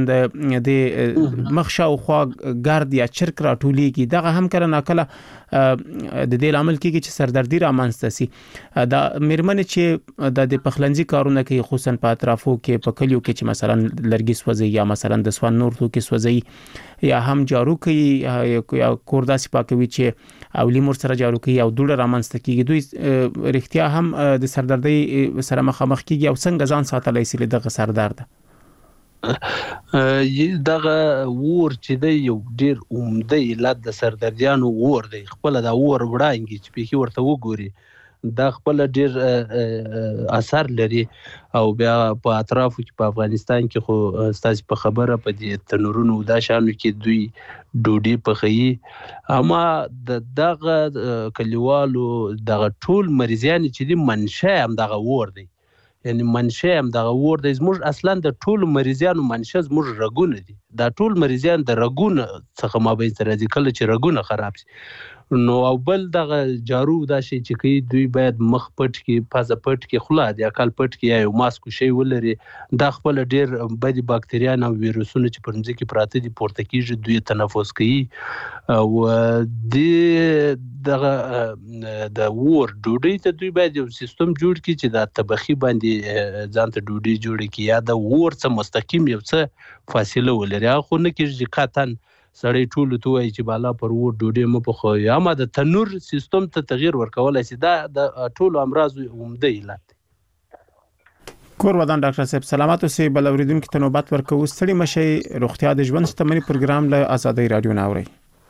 د مخ شاوخوا ګرد یا چرک راټولېږي. دغه هم کله نا کله د دې عامل کېږي چې سردردي رامنځته سي. دا میرمنې چې د پخلنځي کارونه کوي خصوصا په اطرافو کې په کلیو کې چې مثلا لرګي سوځي یا مثلا د سوان نور تو کې سوځي یا هم جارو کوي یا کور داسې پاکوي چې اولی مور سره جارو کوي او دوړه رامنځته کېږي. دوی رښتیا هم د سردردي سره مخامخ کیږي او څنګه ځان ساتلای شي دغه سردرد؟ دغه ور چې دی یو ډیر عمده علت د سردردیانو ور دی. خپل دا ور وړاندې چې په کې ورته وګوري دا خپل ډیر اثر لري او بیا په اطرافو کې په افغانستان کې خو ستاسو په خبره په دې تنورونو دا شانو کې دوی ډوډۍ پخوي اما د دغه کلیوالو دغه ټول مریضان چې دي منشأ هم دغه ور دی یعنی منشأ هم دغه ور دی زموږ اصلا د ټول مریضانو منشأ زموږ رګونه دي دا ټول مریضان د رګونه څخه مابین سره دي کله چې رګونه خراب شي نو او بل دغه جارو دا شي چې کوي دوی باید مخ پټ کې پازه پټ کې خلا د عقل پټ کې یا ماسک شي ولري دا خپل ډیر بدی باکتریان او ویروسونه چې پر ځمکه پراته دي پورته کیږي دوی تنفس کوي او د دغه د ور ډوډۍ ته دوی باید یو سیستم جوړ کړي چې د طبخي باندې ځان ته ډوډۍ جوړ کړي یا د ور څخه مستقیم یو څه فاصله ولري خو نه کېږي قطعا سړی ټول ته وایي چې بالا پر ور ډوډۍ مو په خو یا ما د تنور سیستم ته تغییر ورکولای شي دا د ټول امراض عمده علت دی کور ودان ډاکټر صاحب سلامات اوسئ بل اوریدونکو ته نوبت ورکوو ستړي مشي روغتیا د ژوند شتمنۍ پروګرام له آزادۍ رادیو ناوري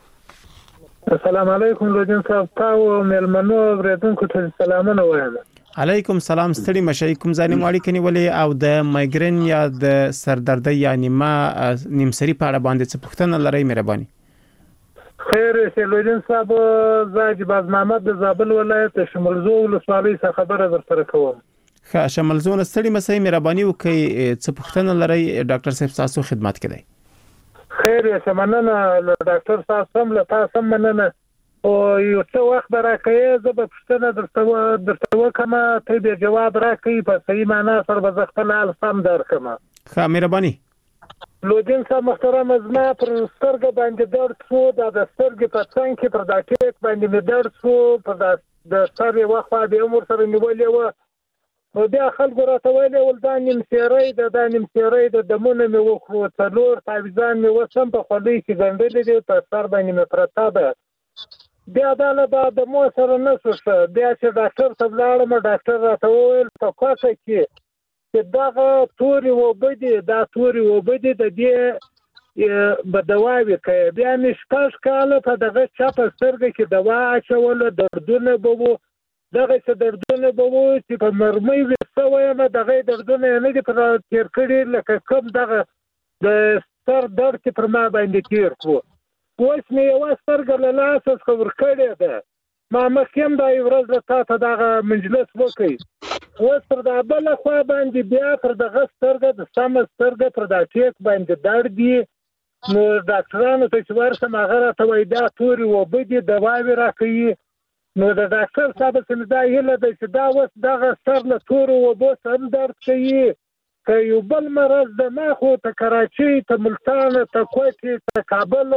السلام علیکم لوجن صاحب تاسو ملمنو اوریدونکو ته سلامونه وایم علیکم سلام ستړي مشي کوم ځای نیماړي کني ولې او د مایګرین یا د سردردۍ یا نیمه نیمسری په اړه باندې څه پوښتنه لرئ مهرباني خیر سلوجن صاحب زاج باز محمد د زابل ولایت شمالزو ولسوالۍ څخه خبره درته کوم ښه شمالزو ستړي مشي مهرباني وکړئ څه پوښتنه لرئ ډاکټر صاحب تاسو خدمت کوي خیر سمننه ډاکټر صاحب سم له تاسو مننه او یو څه وخت راکې زه به پښتنه درته درته وکم ته به جواب راکې په صحیح معنا سره به خپل حال سم درکم ښه مهرباني لوجن صاحب محترم زما پر سترګې باندې درد شو د سترګې په څنګ کې پر دا ټیک باندې مې درد شو په د سر وخت د عمر سره نیولې و نو بیا خلکو راته ویلې ول دا نیم سیری د دا نیم سیری د دمونه مې وکړو څلور تعویضان مې وسم په خولۍ کې ګنډلې دي په سر باندې مې پرته ده بیا دا له بعد مو سره نه شو بیا چې ډاکټر ته لاړم ډاکټر راته وویل په کوڅه کې چې دغه توري وبدي دا توري وبدي د دې بدواوي کوي بیا مې شپږ کاله په دغه چاپه سترګې کې دوا اچوله دردونه به دغه څه دردونه به وو چې په مرمۍ وسه وایم دغه دردونه نه دي پر تیر کړي لکه کوم دغه د سر درد چې پر ما باندې تیر کو اوس مې یو سترګه له لاسه خبر کړی ده ما مخکې دا یو ورځ له تاسو دغه مجلس وکړي اوس پر دا بل خو باندې بیا پر دغه سترګه د سم سترګه پر دا ټیک باندې درد دي نو ډاکټرانو ته چې ورسم هغه راته وایي دا توري وبدي دواوې راکوي نو د ډاکټر صاحب څخه دا هیله ده چې دا اوس دغه سر له تورو وبو سم درد کوي که یو بل مرض د مخ او ته کراچۍ ته ملتان ته کوټې ته کابل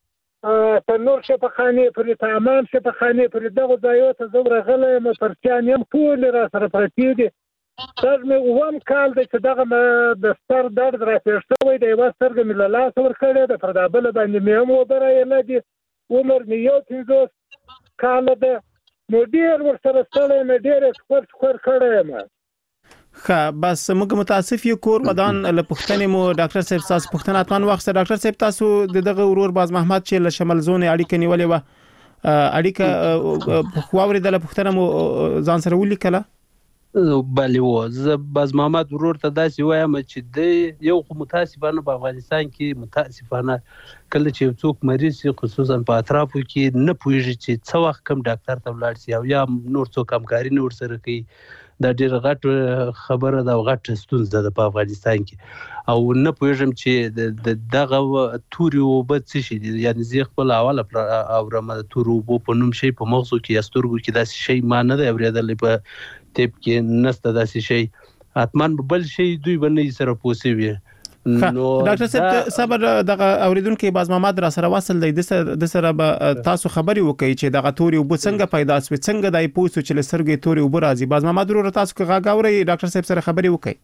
ته نور شفاخانې پرې ته امان شفاخانې پرې دغه ځایو ته زه ورغلی یم پرچیان یم ټول را سره پرتې دي سر مې اووم کال دی چې دغه د سر درد راپېښ شوی د یوه سترګه مې له لاسه ورکړې ده پر دا بله باندې مې هم اوبه رایله دي عمر مې یو پنځوس کاله ده نو ډېر ورسره ستړی یم ډېر یې ټکور ټکور کړی یم ښه بس موږ متاسف یو کور ودان له پوښتنې مو ډاکټر صاحب تاسو پوښتنه اتمن وخت ډاکټر صاحب تاسو د دغه ورور باز محمد چې له شمال زون اړیکه نیولې و اړیکه خو اورېدله پوښتنه مو ځان سره ولیکله بله و زه باز محمد ورور ته داسې وایم چې د یو خو متاسفانه په افغانستان کې متاسفانه کله چې یو څوک مریض شي خصوصا په اطرافو کې نه پوهېږي چې څه وخت کوم ډاکټر ته ولاړ شي او یا نور څوک همکاري نه ورسره کوي دا ډېره غټ خبره ده او غټ ستونزه ده په افغانستان کې او نه پوهېږم چې د دغه تورې اوبه څه شي دي یعنې زه خپل اوله اورم د تورې اوبو په نوم شی په مغزو کې یا سترګو کې داسې شی ما نه دی اورېدلی په ټیپ کې نسته داسې شی حتما بل شی دوی به نه سره پوه شوي نو ډاکټر صاحب صبر دغه اوریدونکو باز محمد را سره وصل دی د سره به تاسو خبري وکړي چې دغه توري وب څنګه پیدا سوي څنګه دای پوسو چې لسرګي توري وب راځي باز محمد ورو تاسو کې غاغوري ډاکټر صاحب سره خبري وکړي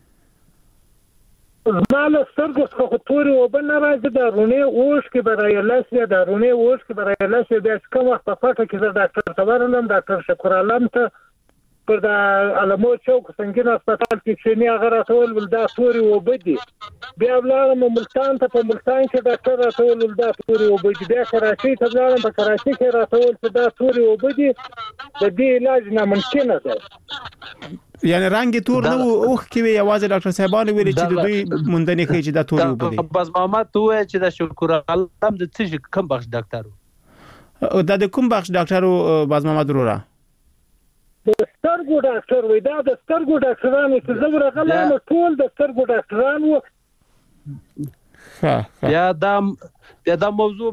زماله سترګو څخه توري وب نه راځي دا رونه اوش کې برای لاسه دا رونه اوش کې برای لاسه بیا کوم وخت په پټه کې ډاکټر ته ورنم ډاکټر شکر علام ته پر د علمو چوک سنگین هسپتال کې چې نه هغه راټول ول دا توري وبدي بیا ولاړم ملتان ته په ملتان کې ډاکټر راټول ول دا توري وبدي بیا کراچۍ ته ولاړم په کراچۍ کې راټول چې دا توري وبدي د دې علاج ناممکن دی یعنی رنگ تور نو اوخ کې یوازې ډاکټر صاحبانو ویلي چې د دوی موندنې کوي چې دا توري وبدي بس محمد ته وایي چې دا شکر الله د څه کم بخش ډاکټر دا د کوم بخش ډاکټر باز محمد وروره د سترګو ډاکټر وای دا د سترګو ډاکټرانو چې زبر غلام ټول د سترګو ډاکټرانو ها یا دا یا دا موضوع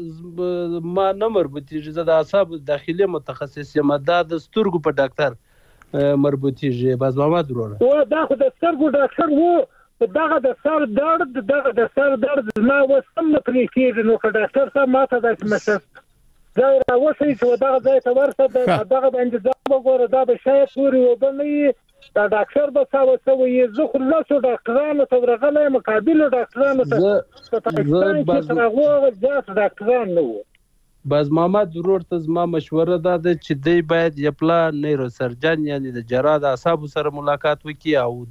په ما نه مربوطیږي زه د اعصاب داخلي متخصص یم دا د سترګو په ډاکټر مربوطیږي باز محمد وروره او دا خو د سترګو ډاکټر وو دغه د سر درد دغه د سر درد نه وسم نه پرې کېږي نو که ډاکټر صاحب ماته دا مشر دا راوځي چې دا ځای ته ورسره دغه باندې ځم وګوره دا به شاید پوری وبني دا ډاکټر به تاسو سوي زه خو له څو ډاکټرانو ته ورغلم مقابل ډاکټرانو ته پاکستان کې راغوغه ځات ډاکټران نو باز محمد ورور ته زما مشوره ده چې دی باید یو پلان نیرو سرجن یعنی د جراح د اعصاب سره ملاقات وکړي او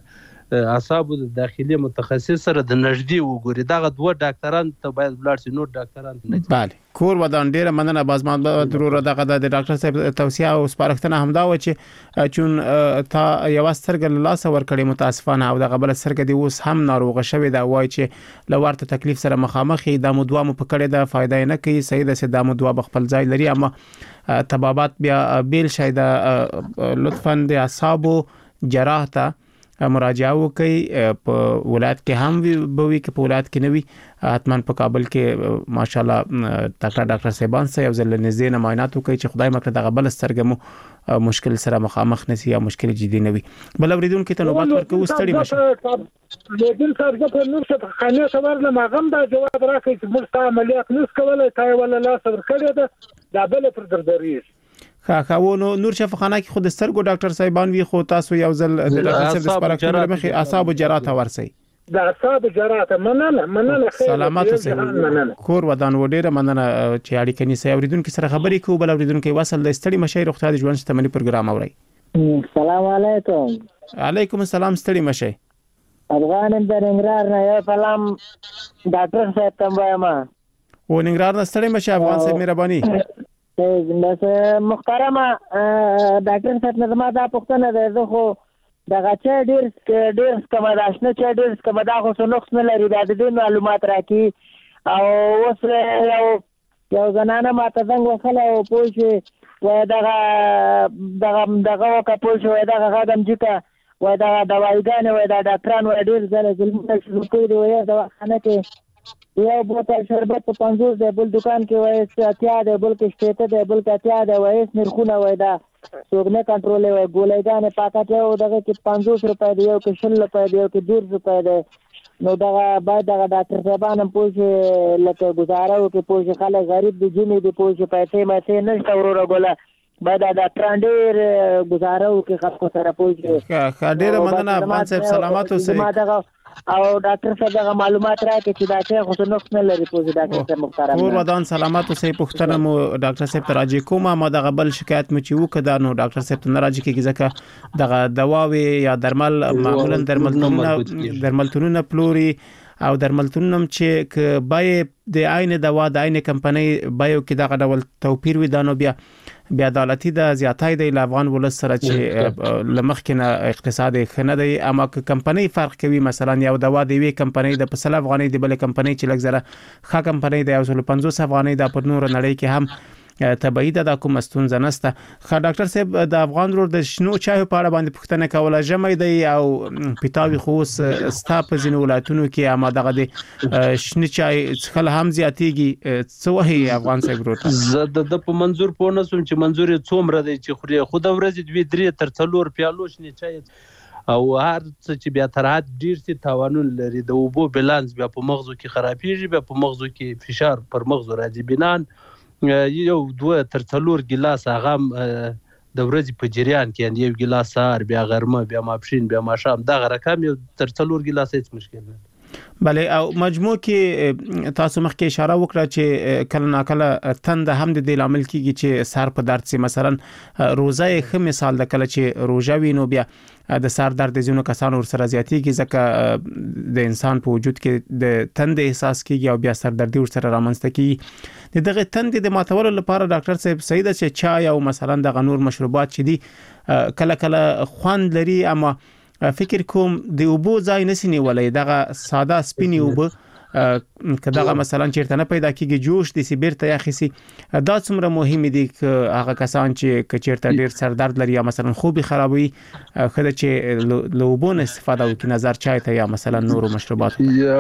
د اعصاب د داخلي متخصص سره د نږدې وګوري دغه دوه ډاکټران ته باید ولاړ شي نور ډاکټران نه bale کور ودان ډیره مننه باز محمد ضرور دغه د ډاکټر صاحب توصیه او سپارښتنه همدا و چې چون تا یو سترګ له لاس ور کړی متاسفانه او دغه بل سترګ دی اوس هم ناروغه شوی دا وای چې لورته تکلیف سره مخامخ د مدوا مو پکړه د فائدې نه کوي صحیح ده چې د مدوا بخپل ځای لري اما تبابات بیا بیل شاید لطفا د اعصابو جراح ته مراجعه وکي په ولایت کې هم بوي کې په ولایت کې نوي حتمان په کابل کې ماشاءالله ډاکټر ډاکټر صاحبان سره یو ځل نږدې نه معاینات وکي چې خدای مکړه دغه بل سترګمو مشکل سره مخامخ نسی یا مشکل جدي نه وي بل اوریدونکو ته نوبت ورکو ستړي مشه لیدل سره په نور څه خانه خبر نه ماغم دا جواب راکړي چې موږ عملیات نس کولای تای ولا لا صبر کړی دا دا بل پر دردریز خا خاونو نور شفاخانه کې خود سترګو ډاکټر صاحبان وی خو تاسو یو ځل د ډاکټر صاحب سپارښتنه مخې اعصاب جراحت ورسي د اعصاب جراحت مننه مننه خیر سلامات اوسئ کور ودان وډیره مننه چې اړیکې نیسي اوریدونکو سره خبرې کوو بل اوریدونکو وصل د ستړي مشي روغتیا د ژوند شتمنۍ پروګرام اوري السلام علیکم علیکم السلام ستړي مشي افغان د ننګرهار نه یو سلام ډاکټر صاحب ته وایم و ننګرهار نه ستړي مشي افغان صاحب مهرباني بس محترمه ډاکټر صاحب نه زما دا پوښتنه ده زه خو دغه چې ډېر ډېر کومه داشنه چې ډېر کومه دا خو څه نقص نه لري دا د دې معلومات راکړي او اوس یو یو زنانه ماته زنګ وکړه او پوه شوې وایي دغه دغه دغه وکړه پوه شوې وایي دغه غږم جکه وایي دغه دوايګانې وایي دا ډاکټران وایي ډېر ځله ظلمونه شروع کړي دي وایي دواخانه کې یو بوتل شربت په پنځوس دی بل دکان کې وایي اتیا دی بل کې شپېته دی بل کې اتیا دی وایي نرخونه وایي دا څوک نه کنټرول وایي ګولایګانې پاکټ یو دغه کې پنځوس روپۍ دی یو کې شل روپۍ دی یو کې ډېر روپۍ دی نو دغه باید دغه ډاکټر صاحبان هم پوه شي لکه ګزاره وکړي پوه شي خلک غریب دي ځینې دي پوه شي پیسې میسې نشته وروره ګوله باید دا ډاکټران ډېر ګزاره وکړي خلکو سره پوه شي ښه ډېره مننه افغان صاحب سلامات اوسئ او ډاکټر صاحب دغه معلومات راکړي چې دا څه خو نقص نه لري پوه ډاکټر صاحب محترم کور ودان سلامات اوسئ پښتنه مو ډاکټر صاحب ته راځي کومه ما دغه بل شکایت مو چې وکړه نو ډاکټر صاحب ته نه راځي کېږي ځکه دغه دواوي یا درمل معمولا درملتونونه درملتونونه پلوري او درملتونم چې ک بای د عین دوا د عین کمپنۍ بایو کې دغه ډول توپیر وي دانو بیا بیا عدالتي د زیاتای د افغان ولس سره چې لمخکنه اقتصاد خنه دی اما کمپنۍ فرق کوي مثلا یو دوا دی وی کمپنۍ د پسل افغاني دی بل کمپنۍ چې لږ زره ښه کمپنۍ دی یو پنځوس افغاني د پر نور نړۍ کې هم تبعید د کوم ستونزه نسته خا ډاکټر صاحب د افغان ورور د شنو چایو په اړه باندې پوښتنه کوله جمع دی او پیتاوي خوس ستاپ زین ولایتونو کې اما دغه د شنو چای څخه هم زیاتیږي څه وهي افغان صاحب ورته زه د په منظور په نسوم چې منظور څومره دی چې خوري خو د ورځې دوی درې تر څلور پیالو شنو چای او هر څه چې بیا تر حد ډیر سي تاوانون لري د اوبو بیلانس بیا په مغزو کې خرابېږي بیا په مغزو کې فشار پر مغزو راځي بنان یو دوه تر څلور ګلاس هغه د ورځې په جریان کې یو ګلاس سهار بیا غرمه بیا ماپښین بیا ماښام دغه رقم یو تر څلور ګلاس هیڅ مشکل نه بله او مجموع کې تاسو مخکې اشاره وکړه چې کله ناکله تند هم د دې عامل کیږي چې سر په درد سي مثلا روزه یې مثال د کله چې روزه وینو بیا د سر درد زینو کسانو سره زیاتېږي ځکه د انسان په وجود کې د تند احساس کیږي او بیا سر درد ور سره رامنځته کیږي د دغه تند د ماتولو لپاره ډاکټر صاحب صحیح ده چې چای او مثلا د غنور مشروبات چې دي کله کله خوند لري اما فکر کوم د اوبو ځای نسی نیولای دغه ساده سپینی اوبو کداغه مثلا چیرته نه پیدا کیږي جوش د سیبر ته یخسي دا څومره مهم دي ک هغه کسان چې چیرته ډیر سر درد لري یا مثلا خوبي خرابوي خدای چې لوبون استفاده وکړي نظر چای ته یا مثلا نورو مشروبات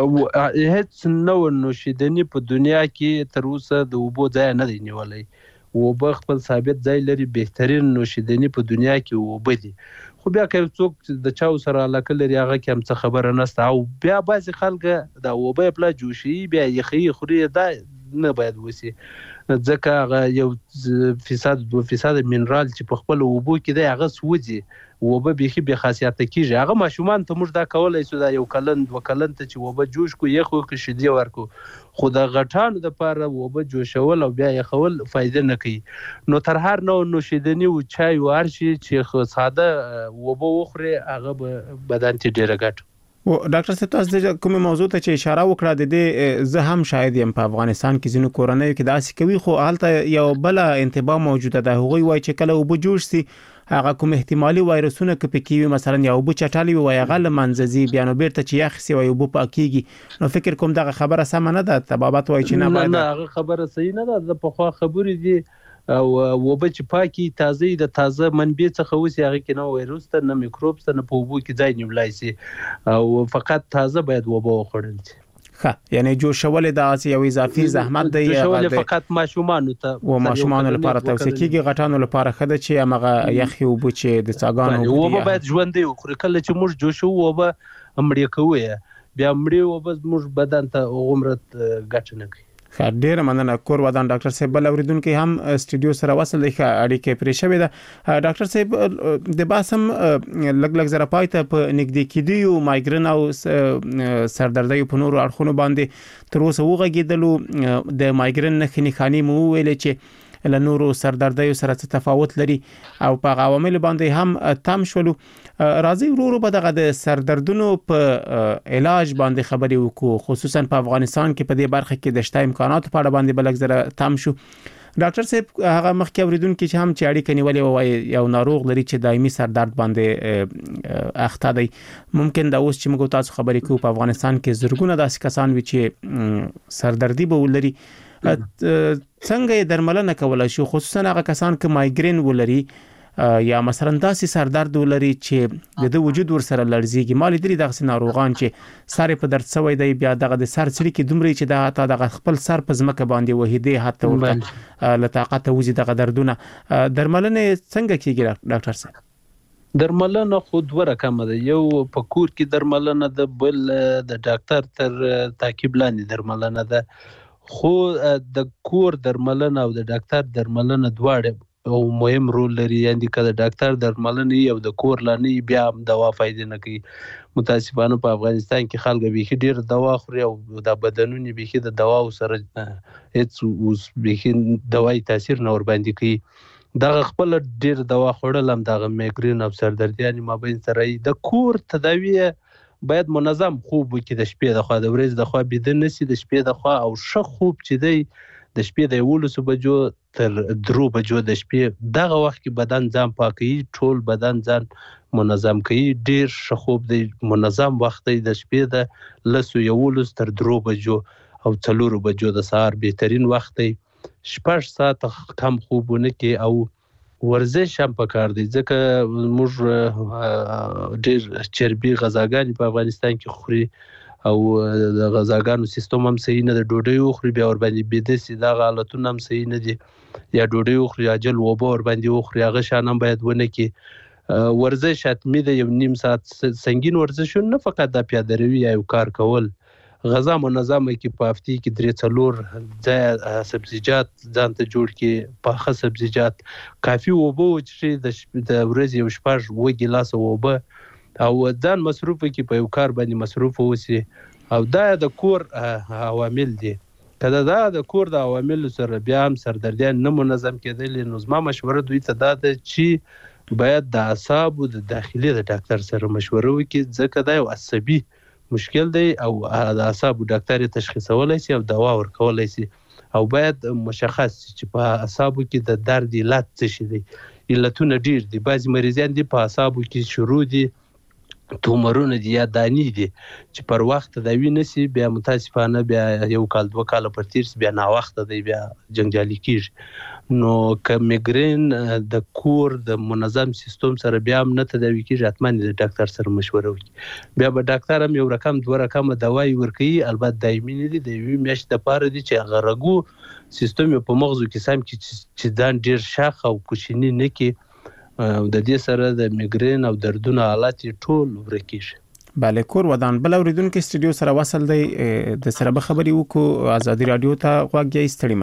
هیڅ نو نوشیدنی په دنیا کې تر اوسه د اوبو ځای نه دی نیولای وبه خپل ثابت ځای لري بهترین نوشیدنی په دنیا کې وبه دي خو بیا که څوک د چاو سره علاقه لري هغه کې هم څه خبره نشته او بیا بعضې خلک د وبه پلا جوشي بیا یخي خوري دا نه باید وسی ځکه هغه یو فیصد دو فیصد منرال چې په خپل وبو کې دی هغه سوځي وبه بيخي به خاصیت کیږي هغه ماشومان ته موږ دا کولای شو دا یو کلن و کلن ته چې وبه جوش کو یخو کې شدي ورکو خو د غټانو د پاره وبه جوشول او بیا یخول فائدې نه کوي نو تر هر نو نوشیدنی او چای او هرشي چې ساده وبه وخوري هغه بدن ته ډیره ګټ و ډاکټر صاحب تاسو د کومه موضوع ته چې اشاره وکړه د دې زه هم شاید یم په افغانستان کې ځینو کورنۍ کې داسې کوي خو حالت یو بل انتباه موجوده ده هغوی وایي چې کله وبو جوړ سي هغه کوم احتمالي وایرسونه کې کیوي مثلا یا وبو چټالي وي هغه لمنځي بیا نو بیرته چې یخ سي وي وبو پاکيږي نو فکر کوم دغه خبره سم نه ده تبابت وایي چې نه باید نه هغه خبره صحیح نه ده په خو خبرې دي او وبه چې پاکي تازه د تازه منبع څخه وسی هغه کې نو وایروس ته نه میکروب ته نه په وبو کې ځای نیولای سي او فقط تازه باید وبه وخورل شي ښه یعنی جوشول د یو اضافي زحمت دی جوشول فقط ماشومانو ته و ماشومانو لپاره توصیه کیږي غټانو لپاره خده چې هغه یخي وبو چې د څاګانو وبه باید ژوندۍ وخوري کله چې موږ جوشو وبه امړی کوي بیا امړی وبه موږ بدن ته عمرت ګټ نه کوي خیر ډیر مننه کور ودان ډاکټر صاحب بل اوریدونکو هم استودیو سره وصل دی اړیکې پرې شوې ده ډاکټر صاحب د باسم لګ لګ زره پایته په نګدې کېدیو مایګرین او سردردي په نورو اړخونو باندې تر اوسه وغږیدلو د مایګرین نښې نښانې مو ویلې چې له نورو سردردي سره څه تفاوت لري او په عوامل باندې هم تم شولو راځي ورورو په دغه د سردردونو په علاج باندې خبرې وکړو خصوصا په افغانستان کې په دې برخه کې د شته امکانات په اړه باندې بلک زره تم شو ډاکټر صاحب هغه مخکې اوریدونکو چې هم چې اړیکه نیولې وای یو ناروغ لري چې دایمي سردرد باندې اخته دی ممکن دا اوس چې موږ تاسو خبرې کوو په افغانستان کې زرګونه داسې کسان وي چې سردردي به ولري څنګه درملنه کولای شو خصوصا هغه کسان چې مایګرین ولري یا مثلا داسې سردرد ولري چې د وجود ور سره لړزيږي مال دري دغه ناروغان چې سر په درد سوي دی بیا دغه د سر سړي کې دومره چې د تا دغه خپل سر په ځمکه باندې وهیده حتی ورته لطاقت وزي دغه دردونه درملنه څنګه کیږي ډاکټر صاحب درملنه خود ورکمه ده یو په کور کې درملنه ده بل د ډاکټر تر تعقیب لاندې درملنه ده خو د کور درملنه او د ډاکټر درملنه دواړه او مهم رول لري یعنی کله ډاکټر درملنه او د کور لانی بیا دوا فائدې نه کوي متاسفانه په افغانستان کې خلک به ډیر دوا خوري او د بدنونی به د دوا سره هیڅ اوس به دوايي تاثیر نه ور باندې کوي دا خپل ډیر دوا خوړل هم د میګرین او سردردي یعنی مابین سره د کور تداوی باید منظم خوب وکړي د شپې د خوا د ورځې د خوا بيد نه سي د شپې د خوا او ښه خوب چې دی د شپې د یولسو بجو تر درو بجو د شپې دغه وخت کې بدن ځان پاکي ټول بدن ځان منظم کوي ډیر ښه خوب دی منظم وخت دی د شپې د لسو یولس تر درو بجو او څلورو بجو د سهار بهترین وخت دی شپږ ساعت کم خوبونه کې او ورزش هم پکار دی ځکه موږ ډیر چربي غذاګانې په افغانستان کې خوري او د غذاګانو سیستم هم صحیح نه د ډوډۍ خوري بیا ور باندې بيد سي دا حالتونه هم صحیح نه دي یا ډوډۍ خوري اجل وبو ور باندې خوري هغه شان هم باید ونه کې ورزش حتمی د یو نیم ساعت سنگین ورزش نه فقط د پیاده روي یا کار کول غذا منظمه کې په هفته کې درې څلور ځای سبزیجات ځان ته جوړ کې پاخه سبزیجات کافي وبو چې د ورځې یو شپږ و ګیلاس وبو او ځان مصروف کې په یو کار باندې مصروف اوسي او دا د کور عوامل دي. کله دا د کور د عوامل سره بیا هم سردردیان نه منظم کېدل، نو زما مشوره دوی ته دا ده چې باید د اعصابو د داخلي د ډاکټر سره مشوره وکړي، ځکه دا یو عصبي مشکل دی او د اعصابو ډاکټر یې تشخیصولی شي او دوا ورکولی شي، او باید مشخص شي چې په اعصابو کې د درد علت څه شي دی. علتونه ډیر دي، بعضې مریضان دي په اعصابو کې شروع دي، تومرونه دي یا دانې دي چې پر وخت تداوي نشي، بیا متاسفانه بیا یو کال دوه کاله پر تیر شي بیا ناوخته دی بیا جنجالي کېږي. نو که میګرین د کور د منظم سیستم سره بیا هم نه تداوي کېږي، حتما د ډاکټر سره مشوره وکړي. بیا به ډاکټر هم یو رقم دوه رقمه دوایي ورکوي، البته دایمي نه دي، د یوې میاشتې دپاره دي چې هغه رګو سیستم یې په مغزو کې سم کړي چې ځان ډېر شاخ او کوچني نه کړي، د دې سره د میګرین او دردونو حالات ټول ورکیږي. بله کور ودان بل اوریدونکو استودیو سره وصل دی، د سره به خبرې وکړو. ازادي رادیو ته غوږ یې ستړي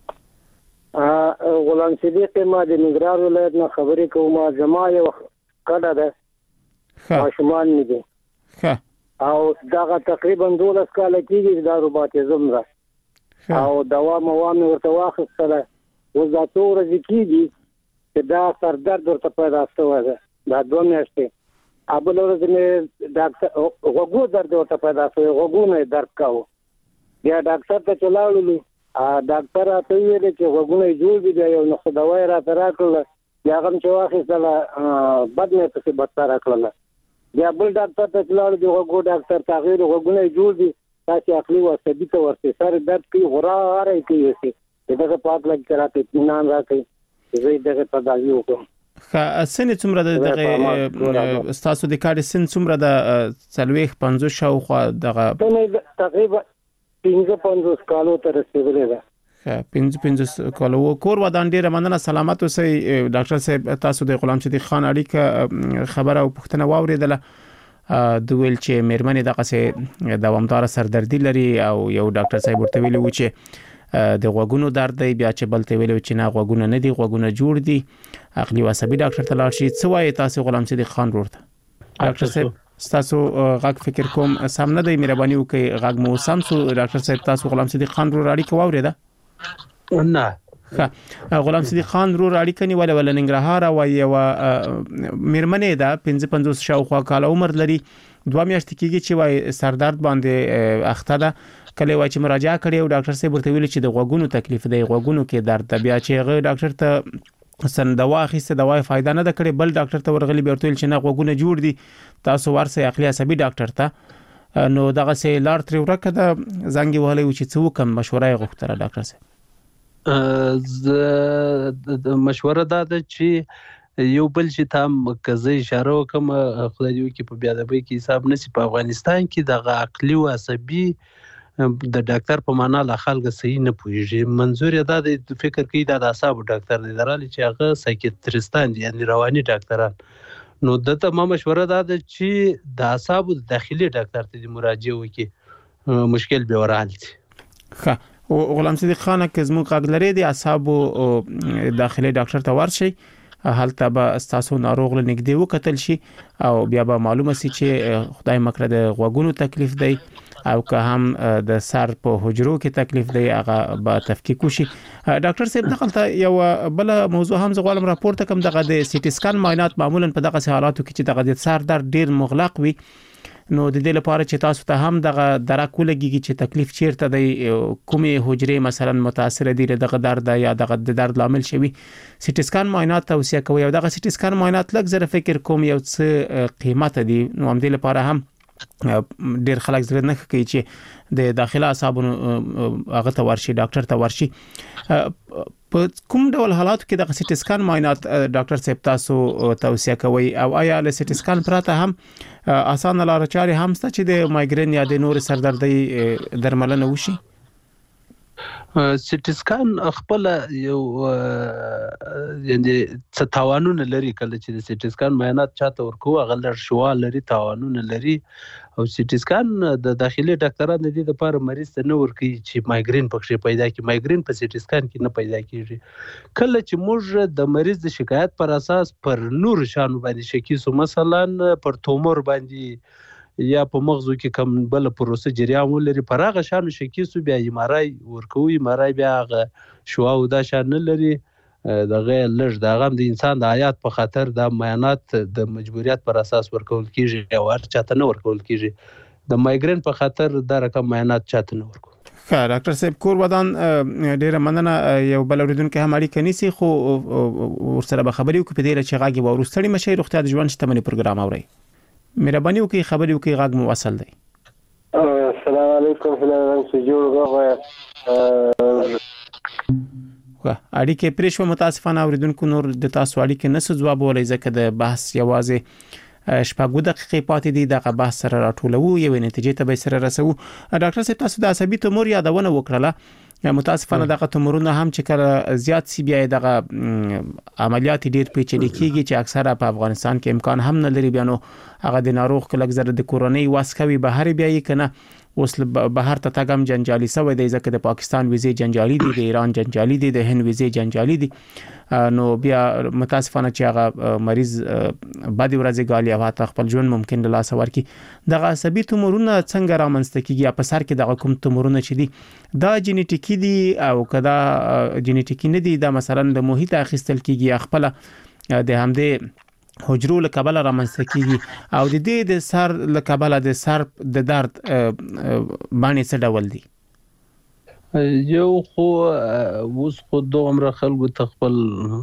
مشئ. غلام صدیق ما د ننګرهار ولایت نه خبرې کوم. زما یو کډه ده، ماشومان مې دي او دغه تقریبا دولس کاله کېږي دا روماتیزم ده او دوا موا مې ورته واخیستله، اوس دا څو ورځې کېږي چې دا سر درد ورته پیدا شوی ده، دا دوه میاشتې. بل ورځ مې ډاکټر غوږو درد ورته پیدا شوی، غوږونه یې درد کاوه. بیا ډاکټر ته چې لاړلو، ډاکټر راته وویل چې غوږونه یې جوړ دي، بیا یو نسخه دوا یې راته راکړله، بیا هغه هم چې واخیستله بد مې پسې بدتره کړله. بیا بل ډاکټر ته چې لاړو، د غوږو ډاکټر ته هغې ویل غوږونه یې جوړ دي، تاسې عقلي و عصبي ته ورشئ، سر درد کوي غوره یې کوي، چې دغه په هکله کې راته اطمینان راکوي چې زه یې دغه تداوي وکړم. ښه سن څومره د دغه ستاسو د کار سن څومره د څلوېښت پنځوس شاوخوا دغه تقریبا پنځه پنځوس کالو ته رسېدلې ده. ښه پنځه پنځوس کالو. کور ودان ډېره مننه، سلامت اوسئ ډاکټر صاحب. تاسو د غلام صدیق خان اړیکه خبره او پوښتنه واورېدله، د ویل چې میرمنې دغسې دوامداره سردردي لري او یو ډاکټر صاحب ورته ویلي و چې د غوږونو درد دی، بیا چې بل ته ویلو چې نه غوږونه نه دي، غوږونه جوړ دي، عقلي او عصبي ډاکټر ته لاړ شي. څه وایي تاسو غلام صدیق خان ورور ته؟ ډاکټر صاحب ستاسو غږ فکر کوم سم نه دی، مهرباني وکړئ غږ مو سم شو. ډاکټر صاحب تاسو غلام صدیق خان ورور اړیکه واورېده؟ نه. ښه غلام صدیق خان ورور اړیکه نیولې ولا ننګرهار او یو میرمنې ده پنځه پنځوس شاوخوا کاله عمر لري، دوه میاشتې کېږي چې وایي سردرد باندې اخته ده. کله وایي چې مراجعه کړې او ډاکټر صاحب ورته ویلي چې د غوږونو تکلیف دی، غوږونو کې درد ده، بیا چې هغه ډاکټر ته سن دوا اخیسته، دوا یې فایده نه ده کړې، بل ډاکټر ته ورغلي، بیا ورته ویل چې نه غوږونه جوړ دي، تاسو ورسئ عقلي عصبي ډاکټر ته. نو دغسې لار ترې ورکه ده، زنګ یې وهلی و چې څه وکړم، مشوره یې غوښتله ډاکټر صاحب. زه مشوره دا ده چې یو بل چې ته که زه اشاره وکړم، خدای دې وکړي په بیادبۍ کې حساب نشي، په افغانستان کې دغه عقلي او عصبي د ډاکټر په معنا لا خلک صحیح نه پوهېږي. منظور یې دا دی، فکر کوي دا د اعصابو ډاکټر دی، درالي چې هغه سایکیټریستان دي، یعنې رواني ډاکټران. نو دته ما مشوره دا ده چې د اعصابو د داخلي ډاکټر ته دې مراجعه وکړي، مشکل به ورحل شي. ښه غلام صدیق خان که زموږ غږ لري، د اعصابو داخلي ډاکټر ته ورشئ، هلته به ستاسو ناروغ له نږدې وکتل شي او بیا به معلومه شي چې خدای مکړه د غوږونو تکلیف دی او که هم د سر په حجرو کې تکلیف دی، هغه به تفکیک وشي. ډاکټر صاحب دغلته یو بل موضوع هم زه غواړم راپورته کړم، دغه د سی ټي سکان معاینات معمولا په دغسې حالاتو کې چې دغه د سر درد ډېر مغلق وي، نو د دې لپاره چې تاسو ته هم دغه درک ولګیږي چې تکلیف چیرته دی، کومې حجرې مثلا متاثر دي له دغه درد یا دغه د درد لامل شوي، سی ټي سکان معاینات توصیه کوي. او دغه سی ټي سکان معاینات لږ زره فکر کوم یو څه قیمت دي، نو همدې لپاره هم ډېر خلک زړه نه کوي چې د داخله اعصابونو هغه ته ورشي، ډاکټر ته ورشي. په کوم ډول حالاتو کې د سی ټي سکان معاینات ډاکټر صاحب تاسو توصیه کوي، او آیا له سی ټي سکان پرته هم اسانه لاره چارې هم شته چې د مایګرین یا د نور سردردۍ درملنه وشي؟ سی ټي سکان خپل یو یعنی څه تاوانونه لري، کله چې د سی ټي سکان معاینات چاته ورکو هغه لږ شوال لري، تاوانونه لري، او سی ټي سکان د داخلي ډاکټرانو د دې لپاره مریض ته نه ورکوي چې مایګرین پکې پیدا کړي. مایګرین په سی ټي سکان کې نه پیدا کیږي. کله چې موږ د مریض د شکایت پر اساس پر نور شانو باندې شکی سو، مثلا پر تومور باندې یا په مغزو کې کوم بل پروسه جریان ولري پر هغه شانو شکیسو بیا ایمارای ورکوي ایمارای بیا هغه شوا او دا شان نه لري دغه لږ د هغه د انسان د حیات په خاطر د معاینات د مجبوریت پر اساس ورکول کیږي او هر چاته نه ورکول کیږي د مایګرین په خاطر د رقم معاینات چاته نه ورکول. ښه ډاکټر صاحب کور ودان ډیره مننه یو بل اوریدونکو هم اړیکه نیسي خو ورسره به خبرې وکړي په دې چې غاګي و ورستړي مشه روغتیا د ژوند شتمنۍ پروګرام اوري مهرباني وکړئ خبرې وکړئ غاګ مو وصل دی. السلام علیکم فلان څه جوړ غواړم خو اړیکه پرېښو متاسفانه اوریدونکو نور د تاسو اړیکه نه څه جواب ولای ځکه د بحث یوازې شپږ دقیقې پاتې دي دغه بحث سره راټولو یو نتیجې ته به سره رسو. ډاکټر صاحب تاسو د عصبي تومور یادونه وکړه متاسفانه دغه تومورونه هم چې کله زیات سی بیا دغه عملیات ډیر پیچلي کیږي چې اکثره په افغانستان کې امکان هم نه لري بیا نو هغه د ناروغ کله زره د کورونی واسکوي بهر بیا یې کنه اوس بهر ته تاګم جنجالي سوی دی ځکه د پاکستان ویزه جنجالي دي د ایران جنجالي دي د هند ویزه جنجالي دي نو بیا متاسفانه چې هغه مریض بعد ورځې غالي او خپل ژوند ممکن له لاس ورکی دغه عصبي تومورونه څنګه رامنځته کیږي په سر کې دغه کوم تومورونه چې دي دا جینیټیکی دي او کدا جینیټیکی نه دي دا مثلا د محیط اخیستل کیږي خپل د همدې حجرو له کبله رامنځته کیږي او د دې د سر له کبله د سر د درد باندې څه ډول دي. یو خو اوس خو دومره خلکو ته خپل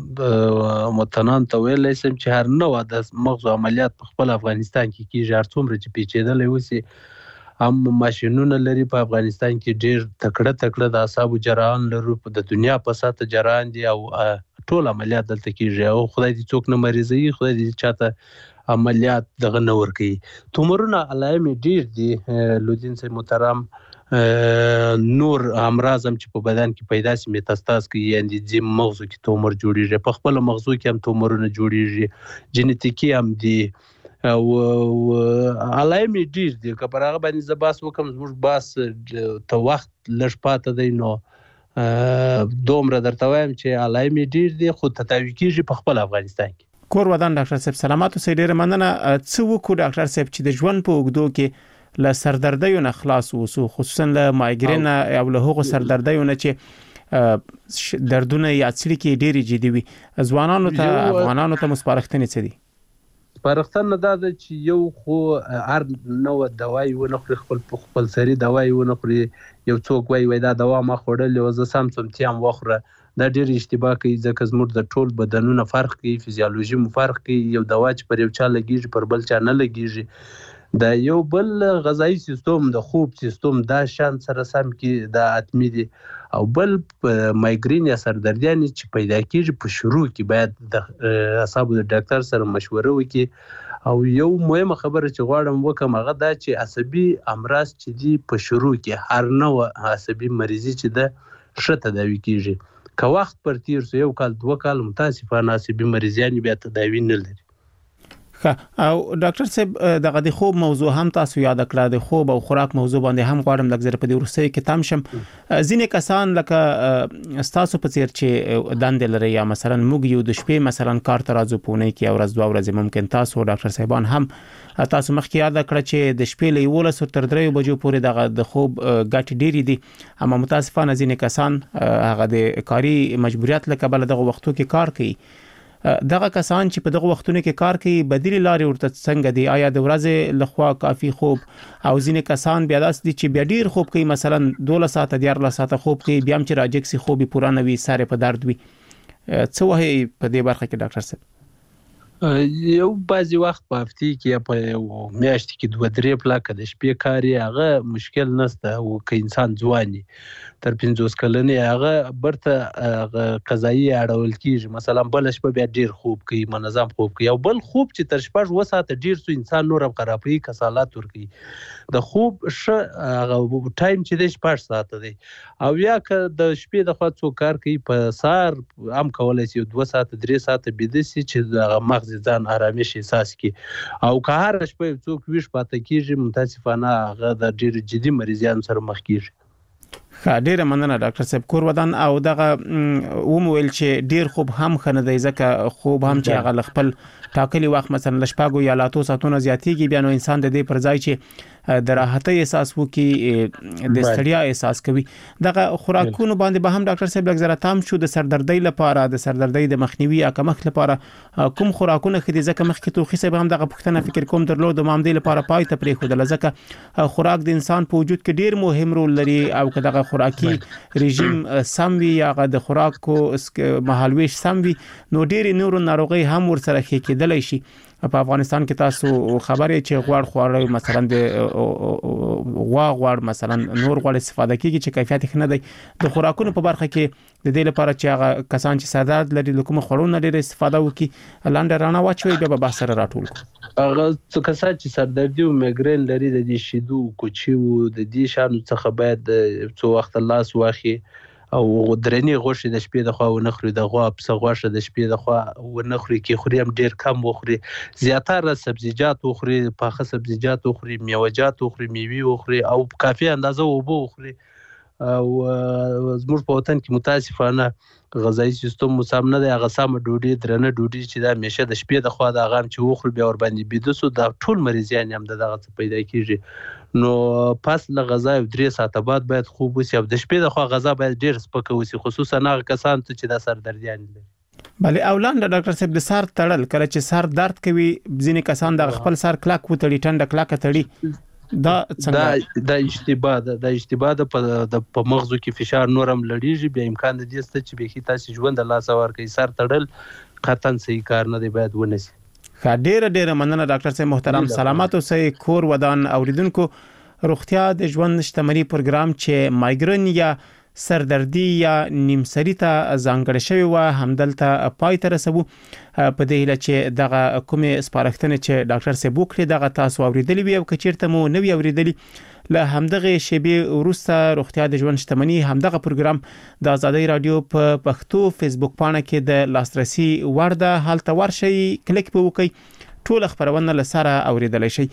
متنان ته ویلی سم چې هر نوع د مغزو عملیات په خپل افغانستان کې کیږي هر څومره چې پیچېدلی اوسي هم ماشینونه لري په افغانستان کې ډېر تکړه تکړه د اعصابو جراحان لرو د دنیا په سطح جراحان دي او ټول عملیات دلته کیږي او خدای دې څوک نه مریضوي خدای دې چاته عملیات دغه نه ورکوي. تومورونه علائم ډېر دي لودین صاحب محترم نور امراض هم چې په بدن کې پیدا سي میتاستاز کوي یعنی د مغزو کې تومور جوړیږي په خپل مغزو کې هم تومورونه جوړیږي جینیټیکی هم دي او علائم ډېر دي که پر هغه باندې زه بحث وکړم زموږ بحث ته وخت لږ پاته دی نو دومره درته وایم چې علائم ډېر دي خو تداوي کیږي په خپل افغانستان کې. کور ودان ډاکټر صاحب سلامات اوسئ ډیره مننه. څه وکړو ډاکټر صاحب چې د ژوند په اوږدو کې له سردردیو نه خلاص ووسو خصوصا له مایګرین او له هغو سردردیو نه چې دردونه یا څړیکې ډېرې جدي وي ځوانانو ته افغانانو ته سپارښتنې څه دي؟ سپارښتنه دا ده چې یو خو هر نوع دوای ونه خوري خپل خپل سري دوای ونه خوري یو څوک وایي وای دا دوا ما خوړلې او زه سم سمتي هم وخوره دا ډېر اشتباه کوي ځکه زموږ د ټول بدنونه فرق کوي فزیالوژي مو فرق کوي یو دوا چې پر یو چا لګیږي پر بل چا نه لګیږي دا یو بل غذایی سیستم د خوب سیستم دا شان سره سم کې دا اتمی دي او بل مایګرین یا سردردیان چې پیدا کیږي په شروع کې باید د اعصابو د ډاکټر سره مشوره وکړي او یو مهمه خبره چې غواړم وکم هغه دا چې عصبي امراض چې دي په شروع کې هر نوع عصبي مریضي چې ده ښه تداوي کیږي که وخت پر تیر سو یو کال دوه کال متاسفانه عصبي مریضیان بیا تداوي نه لري. او ډاکټر صاحب دغه د خوب موضوع هم تاسو یاد کړه د خوب او خوراک موضوع باندې هم غواړم لږ زر په دې ورسته کې تام شم. ځینې کسان لکه تاسو په څیر چې دندې لري یا مثلا موږ یو د شپې مثلا کار ته راځو پونه کې او ورځ دوه ورځې ممکن تاسو ډاکټر صاحبان هم تاسو مخکې یاد کړه چې د شپې له یولس تر درې بجو پورې دغه د خوب ګټ ډېری دي اما متاسفانه ځینې کسان هغه د کاري مجبوریت له کبله دغه وختو کې کار کوي دغه کسان چې په دغه وختونو کې کار کوي بدیل لارې ورته څنګه دي آیا د ورځې لخوا کافي خوب او ځینې کسان بیا داس دي چې بیا ډیر خوب کوي مثلا دوله ساعته دیارله ساعته خوب کوي بیا هم چې راجکسي خوبي پوره نه وي سره په درد وي څه وایي په دې برخه کې ډاکټر صاحب؟ یو بعضی وخت په هفته کې یا په میاشت کې دوه درې پلاکه د شپې کاری هغه مشکل نشته او که انسان ځواني تر پنځوس کلنې هغه برته قضایي اړول کیږي مثلا بل شپه بیا ډیر خوب کوي منظم خوب کوي او بل خوب چې تر شپږ و ساعته ډیر سو انسان نور خرابوي کسالات ورکوي د خوب ش هغه ټایم چې د شپږ ساعته دی او یا که د شپې د خوا څو کار کوي په سار هم کولای شي دوه ساعته درې ساعته بيد شي چې هغه مغز ځان آرامش احساس کی او که هر شپه څوک ویش پاتې کیږي متاسفانه هغه د ډیر جدي مریضانو سره مخ کیږي. ډیره مننه ډاکټر صاحب کور ودان او دغه ومویل چې ډیر خوب هم خنه دی ځکه خوب هم چې هغه خپل ټاکلي وخت مثلا لشپاګو یا لاتو ساتونه زیاتېږي بیا نو انسان د دې پر ځای چې د راحتۍ احساس وکي د ستړیا احساس کوي دغه خوراکونو باندې به هم ډاکټر صاحب لږ زره تام شو د سردردۍ لپاره د سردردۍ د مخنیوي یا کمښت لپاره کوم خوراکونه خدي ځکه مخکې توخي صاحب هم دغه پوښتنه فکر کوم درلود د مامدې لپاره پای ته پرې خو د لزکه خوراک د انسان په وجود کې ډیر مهم رول لري او که دغه خوراکي رژیم سم وي یا د خوراکو مهالويش سم وي نو ډیر نورو ناروغي هم ورسره کېدلی شي په افغانستان کې تاسو خبرې چې غوړ خوړل مثلا د غوا غوړ مثلا نور غوړ استفاده کیږي چې کیفیت ښه نه دی د خوراکونو په برخه کې د دې لپاره چې هغه کسان چې سردرد لري د کوم خوړونو لري استفاده وکړي لاندې رانه واچوي بیا به بحث سره راټول هغه څه کسان چې سردردي او میګرین لري د دې شیدو کوچي او د دې شانو څخه باید څو وخت لاس واخی او درنې غوښه د شپې د خوا و نخري د غوا په غوښه د شپې د خوا و نخري کې خوري هم ډیر کم وخوري زیاتره سبزیجات وخوري پاخه سبزیجات وخوري میوه‌جات وخوري میوه وخوري او کافي اندازه اوبه وخوري او زموږ په وطن کې متاسفانه غذایی سیستم مسام نه دی هغه سم ډوډۍ درنه ډوډۍ چې دا همیشه د شپې د خوا د غام چې وخوري بیا ور باندې بيدسو د ټول مریضان هم دغه څه پیدا کیږي نو پس له غذا درې ساعته بعد باید خوب وسی او د شپې د خوا غذا باید ډیر سپک وسی خصوصا هغه کسان چې د سر دردیان دي بله اولان ډاکټر صاحب د سر تړل کله چې سر درد کوي ځینې کسان د خپل سر کلاک وتړي ټنډه کلاک تړي دا څنګه دا اشتباه ده دا اشتباه ده په په مغزو کې فشار نورم لړیږي بیا امکان د دې ست چې به تاسو ژوند د لاس اور کوي سر تړل قطعا صحیح کار نه دی باید ونسی ډېر ډېر مننه ډاکټر صاحب محترم سلامات اوسئ کور ودان اوریدونکو روغتیا د ژوند شتمنۍ پروګرام چې مایګرین یا سردردی یا نیمسری ته ځانګړی شوی و همدلته پای ته رسو په دې هیله چې دغه کومې سپارښتنې چې ډاکټر صاحب وکړي دغه تاسو اوریدلی وي او که چیرته مو نه وي اوریدلی له همدغه شیبې وروسته روغتیا د ژوند شتمنۍ همدغه پروګرام د آزادۍ رادیو په پښتو فیسبوک پاڼه کې د لاسرسي وړ ده هلته ورشئ کلیک په وکړئ ټول خبرونه له سره اوریدلی شئ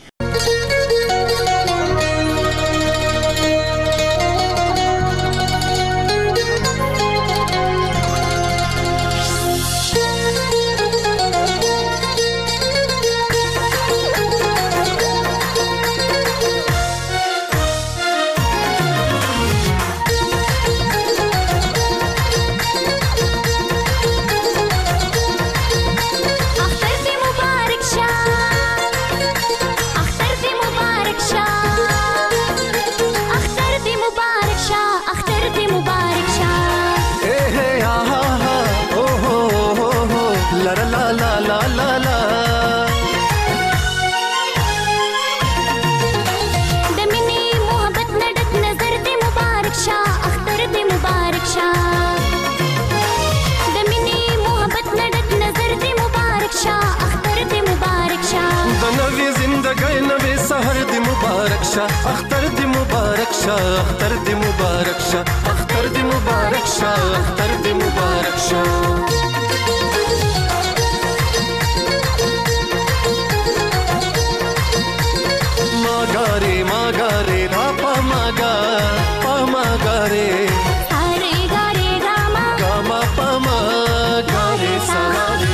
اختر دی مبارک شاه اختر دی مبارک شاه اختر دی مبارک شاه اختر دی مبارک شاه ماګاره ماګاره را پا ماګا پا ماګاره اره ګاره ګاما ګاما پا ماګاره سلام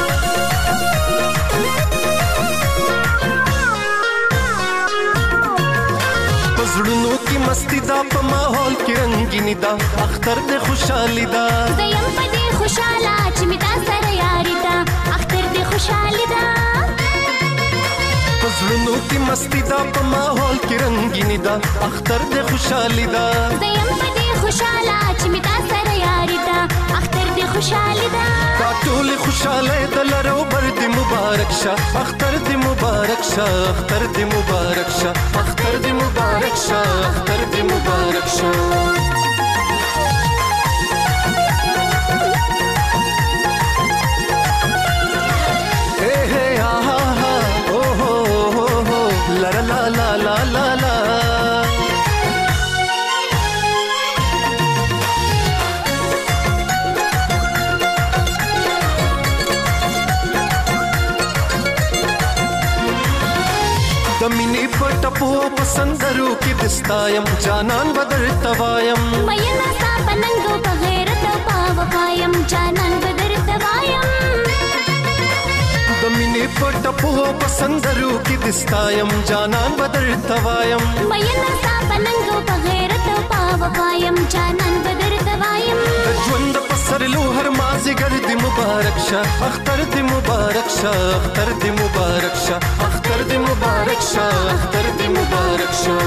زړونو کې مستی دا په ماحول کې رنگینی دا اختر دې خوشحالي دا زیم په دې خوشاله چې می تا سره یاري دا اختر دې خوشحالي دا زړونو کې مستی دا په ماحول کې رنگینی دا اختر دې خوشحالي دا زیم په دې خوشاله چې می تا سره یاري دا اختر دې خوشحالي دا دا ټول خوشاله د لرو بر دې مبارک شه اختر دې مبارک شه اختر دې مبارک شه اختر دې مبارک شه اختر دې مبارک شه مینې پټپو پسندرو کې دستایم جانان بدر توایم مېنا تا پننګو په غیرت او په وفایم جانان بدر توایم د مینې پټ په پسندرو کې دستایم جانان بدر توایم مېنا سا پننګو په غیرت په وقایم جانان بدر توایم ژوند په سرلو هر مازیګر دې مبارک شه اختر دې مبارک شه اختر دې مبارک شه اختر دې مبارک شه اختر دې مبارک شه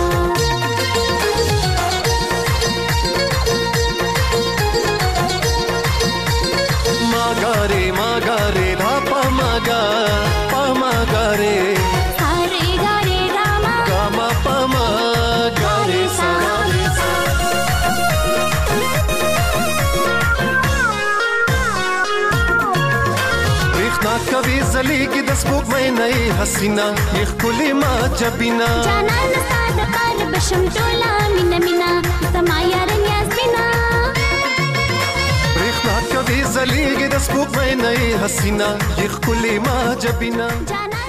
मागारे मागारे धा पा मागा पा मागारे सारे गारे गामा गामा पा मागारे सा रिखना कभी जलेगी दस बुक में नई हसीना ये खुली माँ जबीना जानन साद पार बशम टोला मिना मिना समाया रंयासबिना कभी जलीगी दस बुक में नई हसीना ये खुली माँ जबीना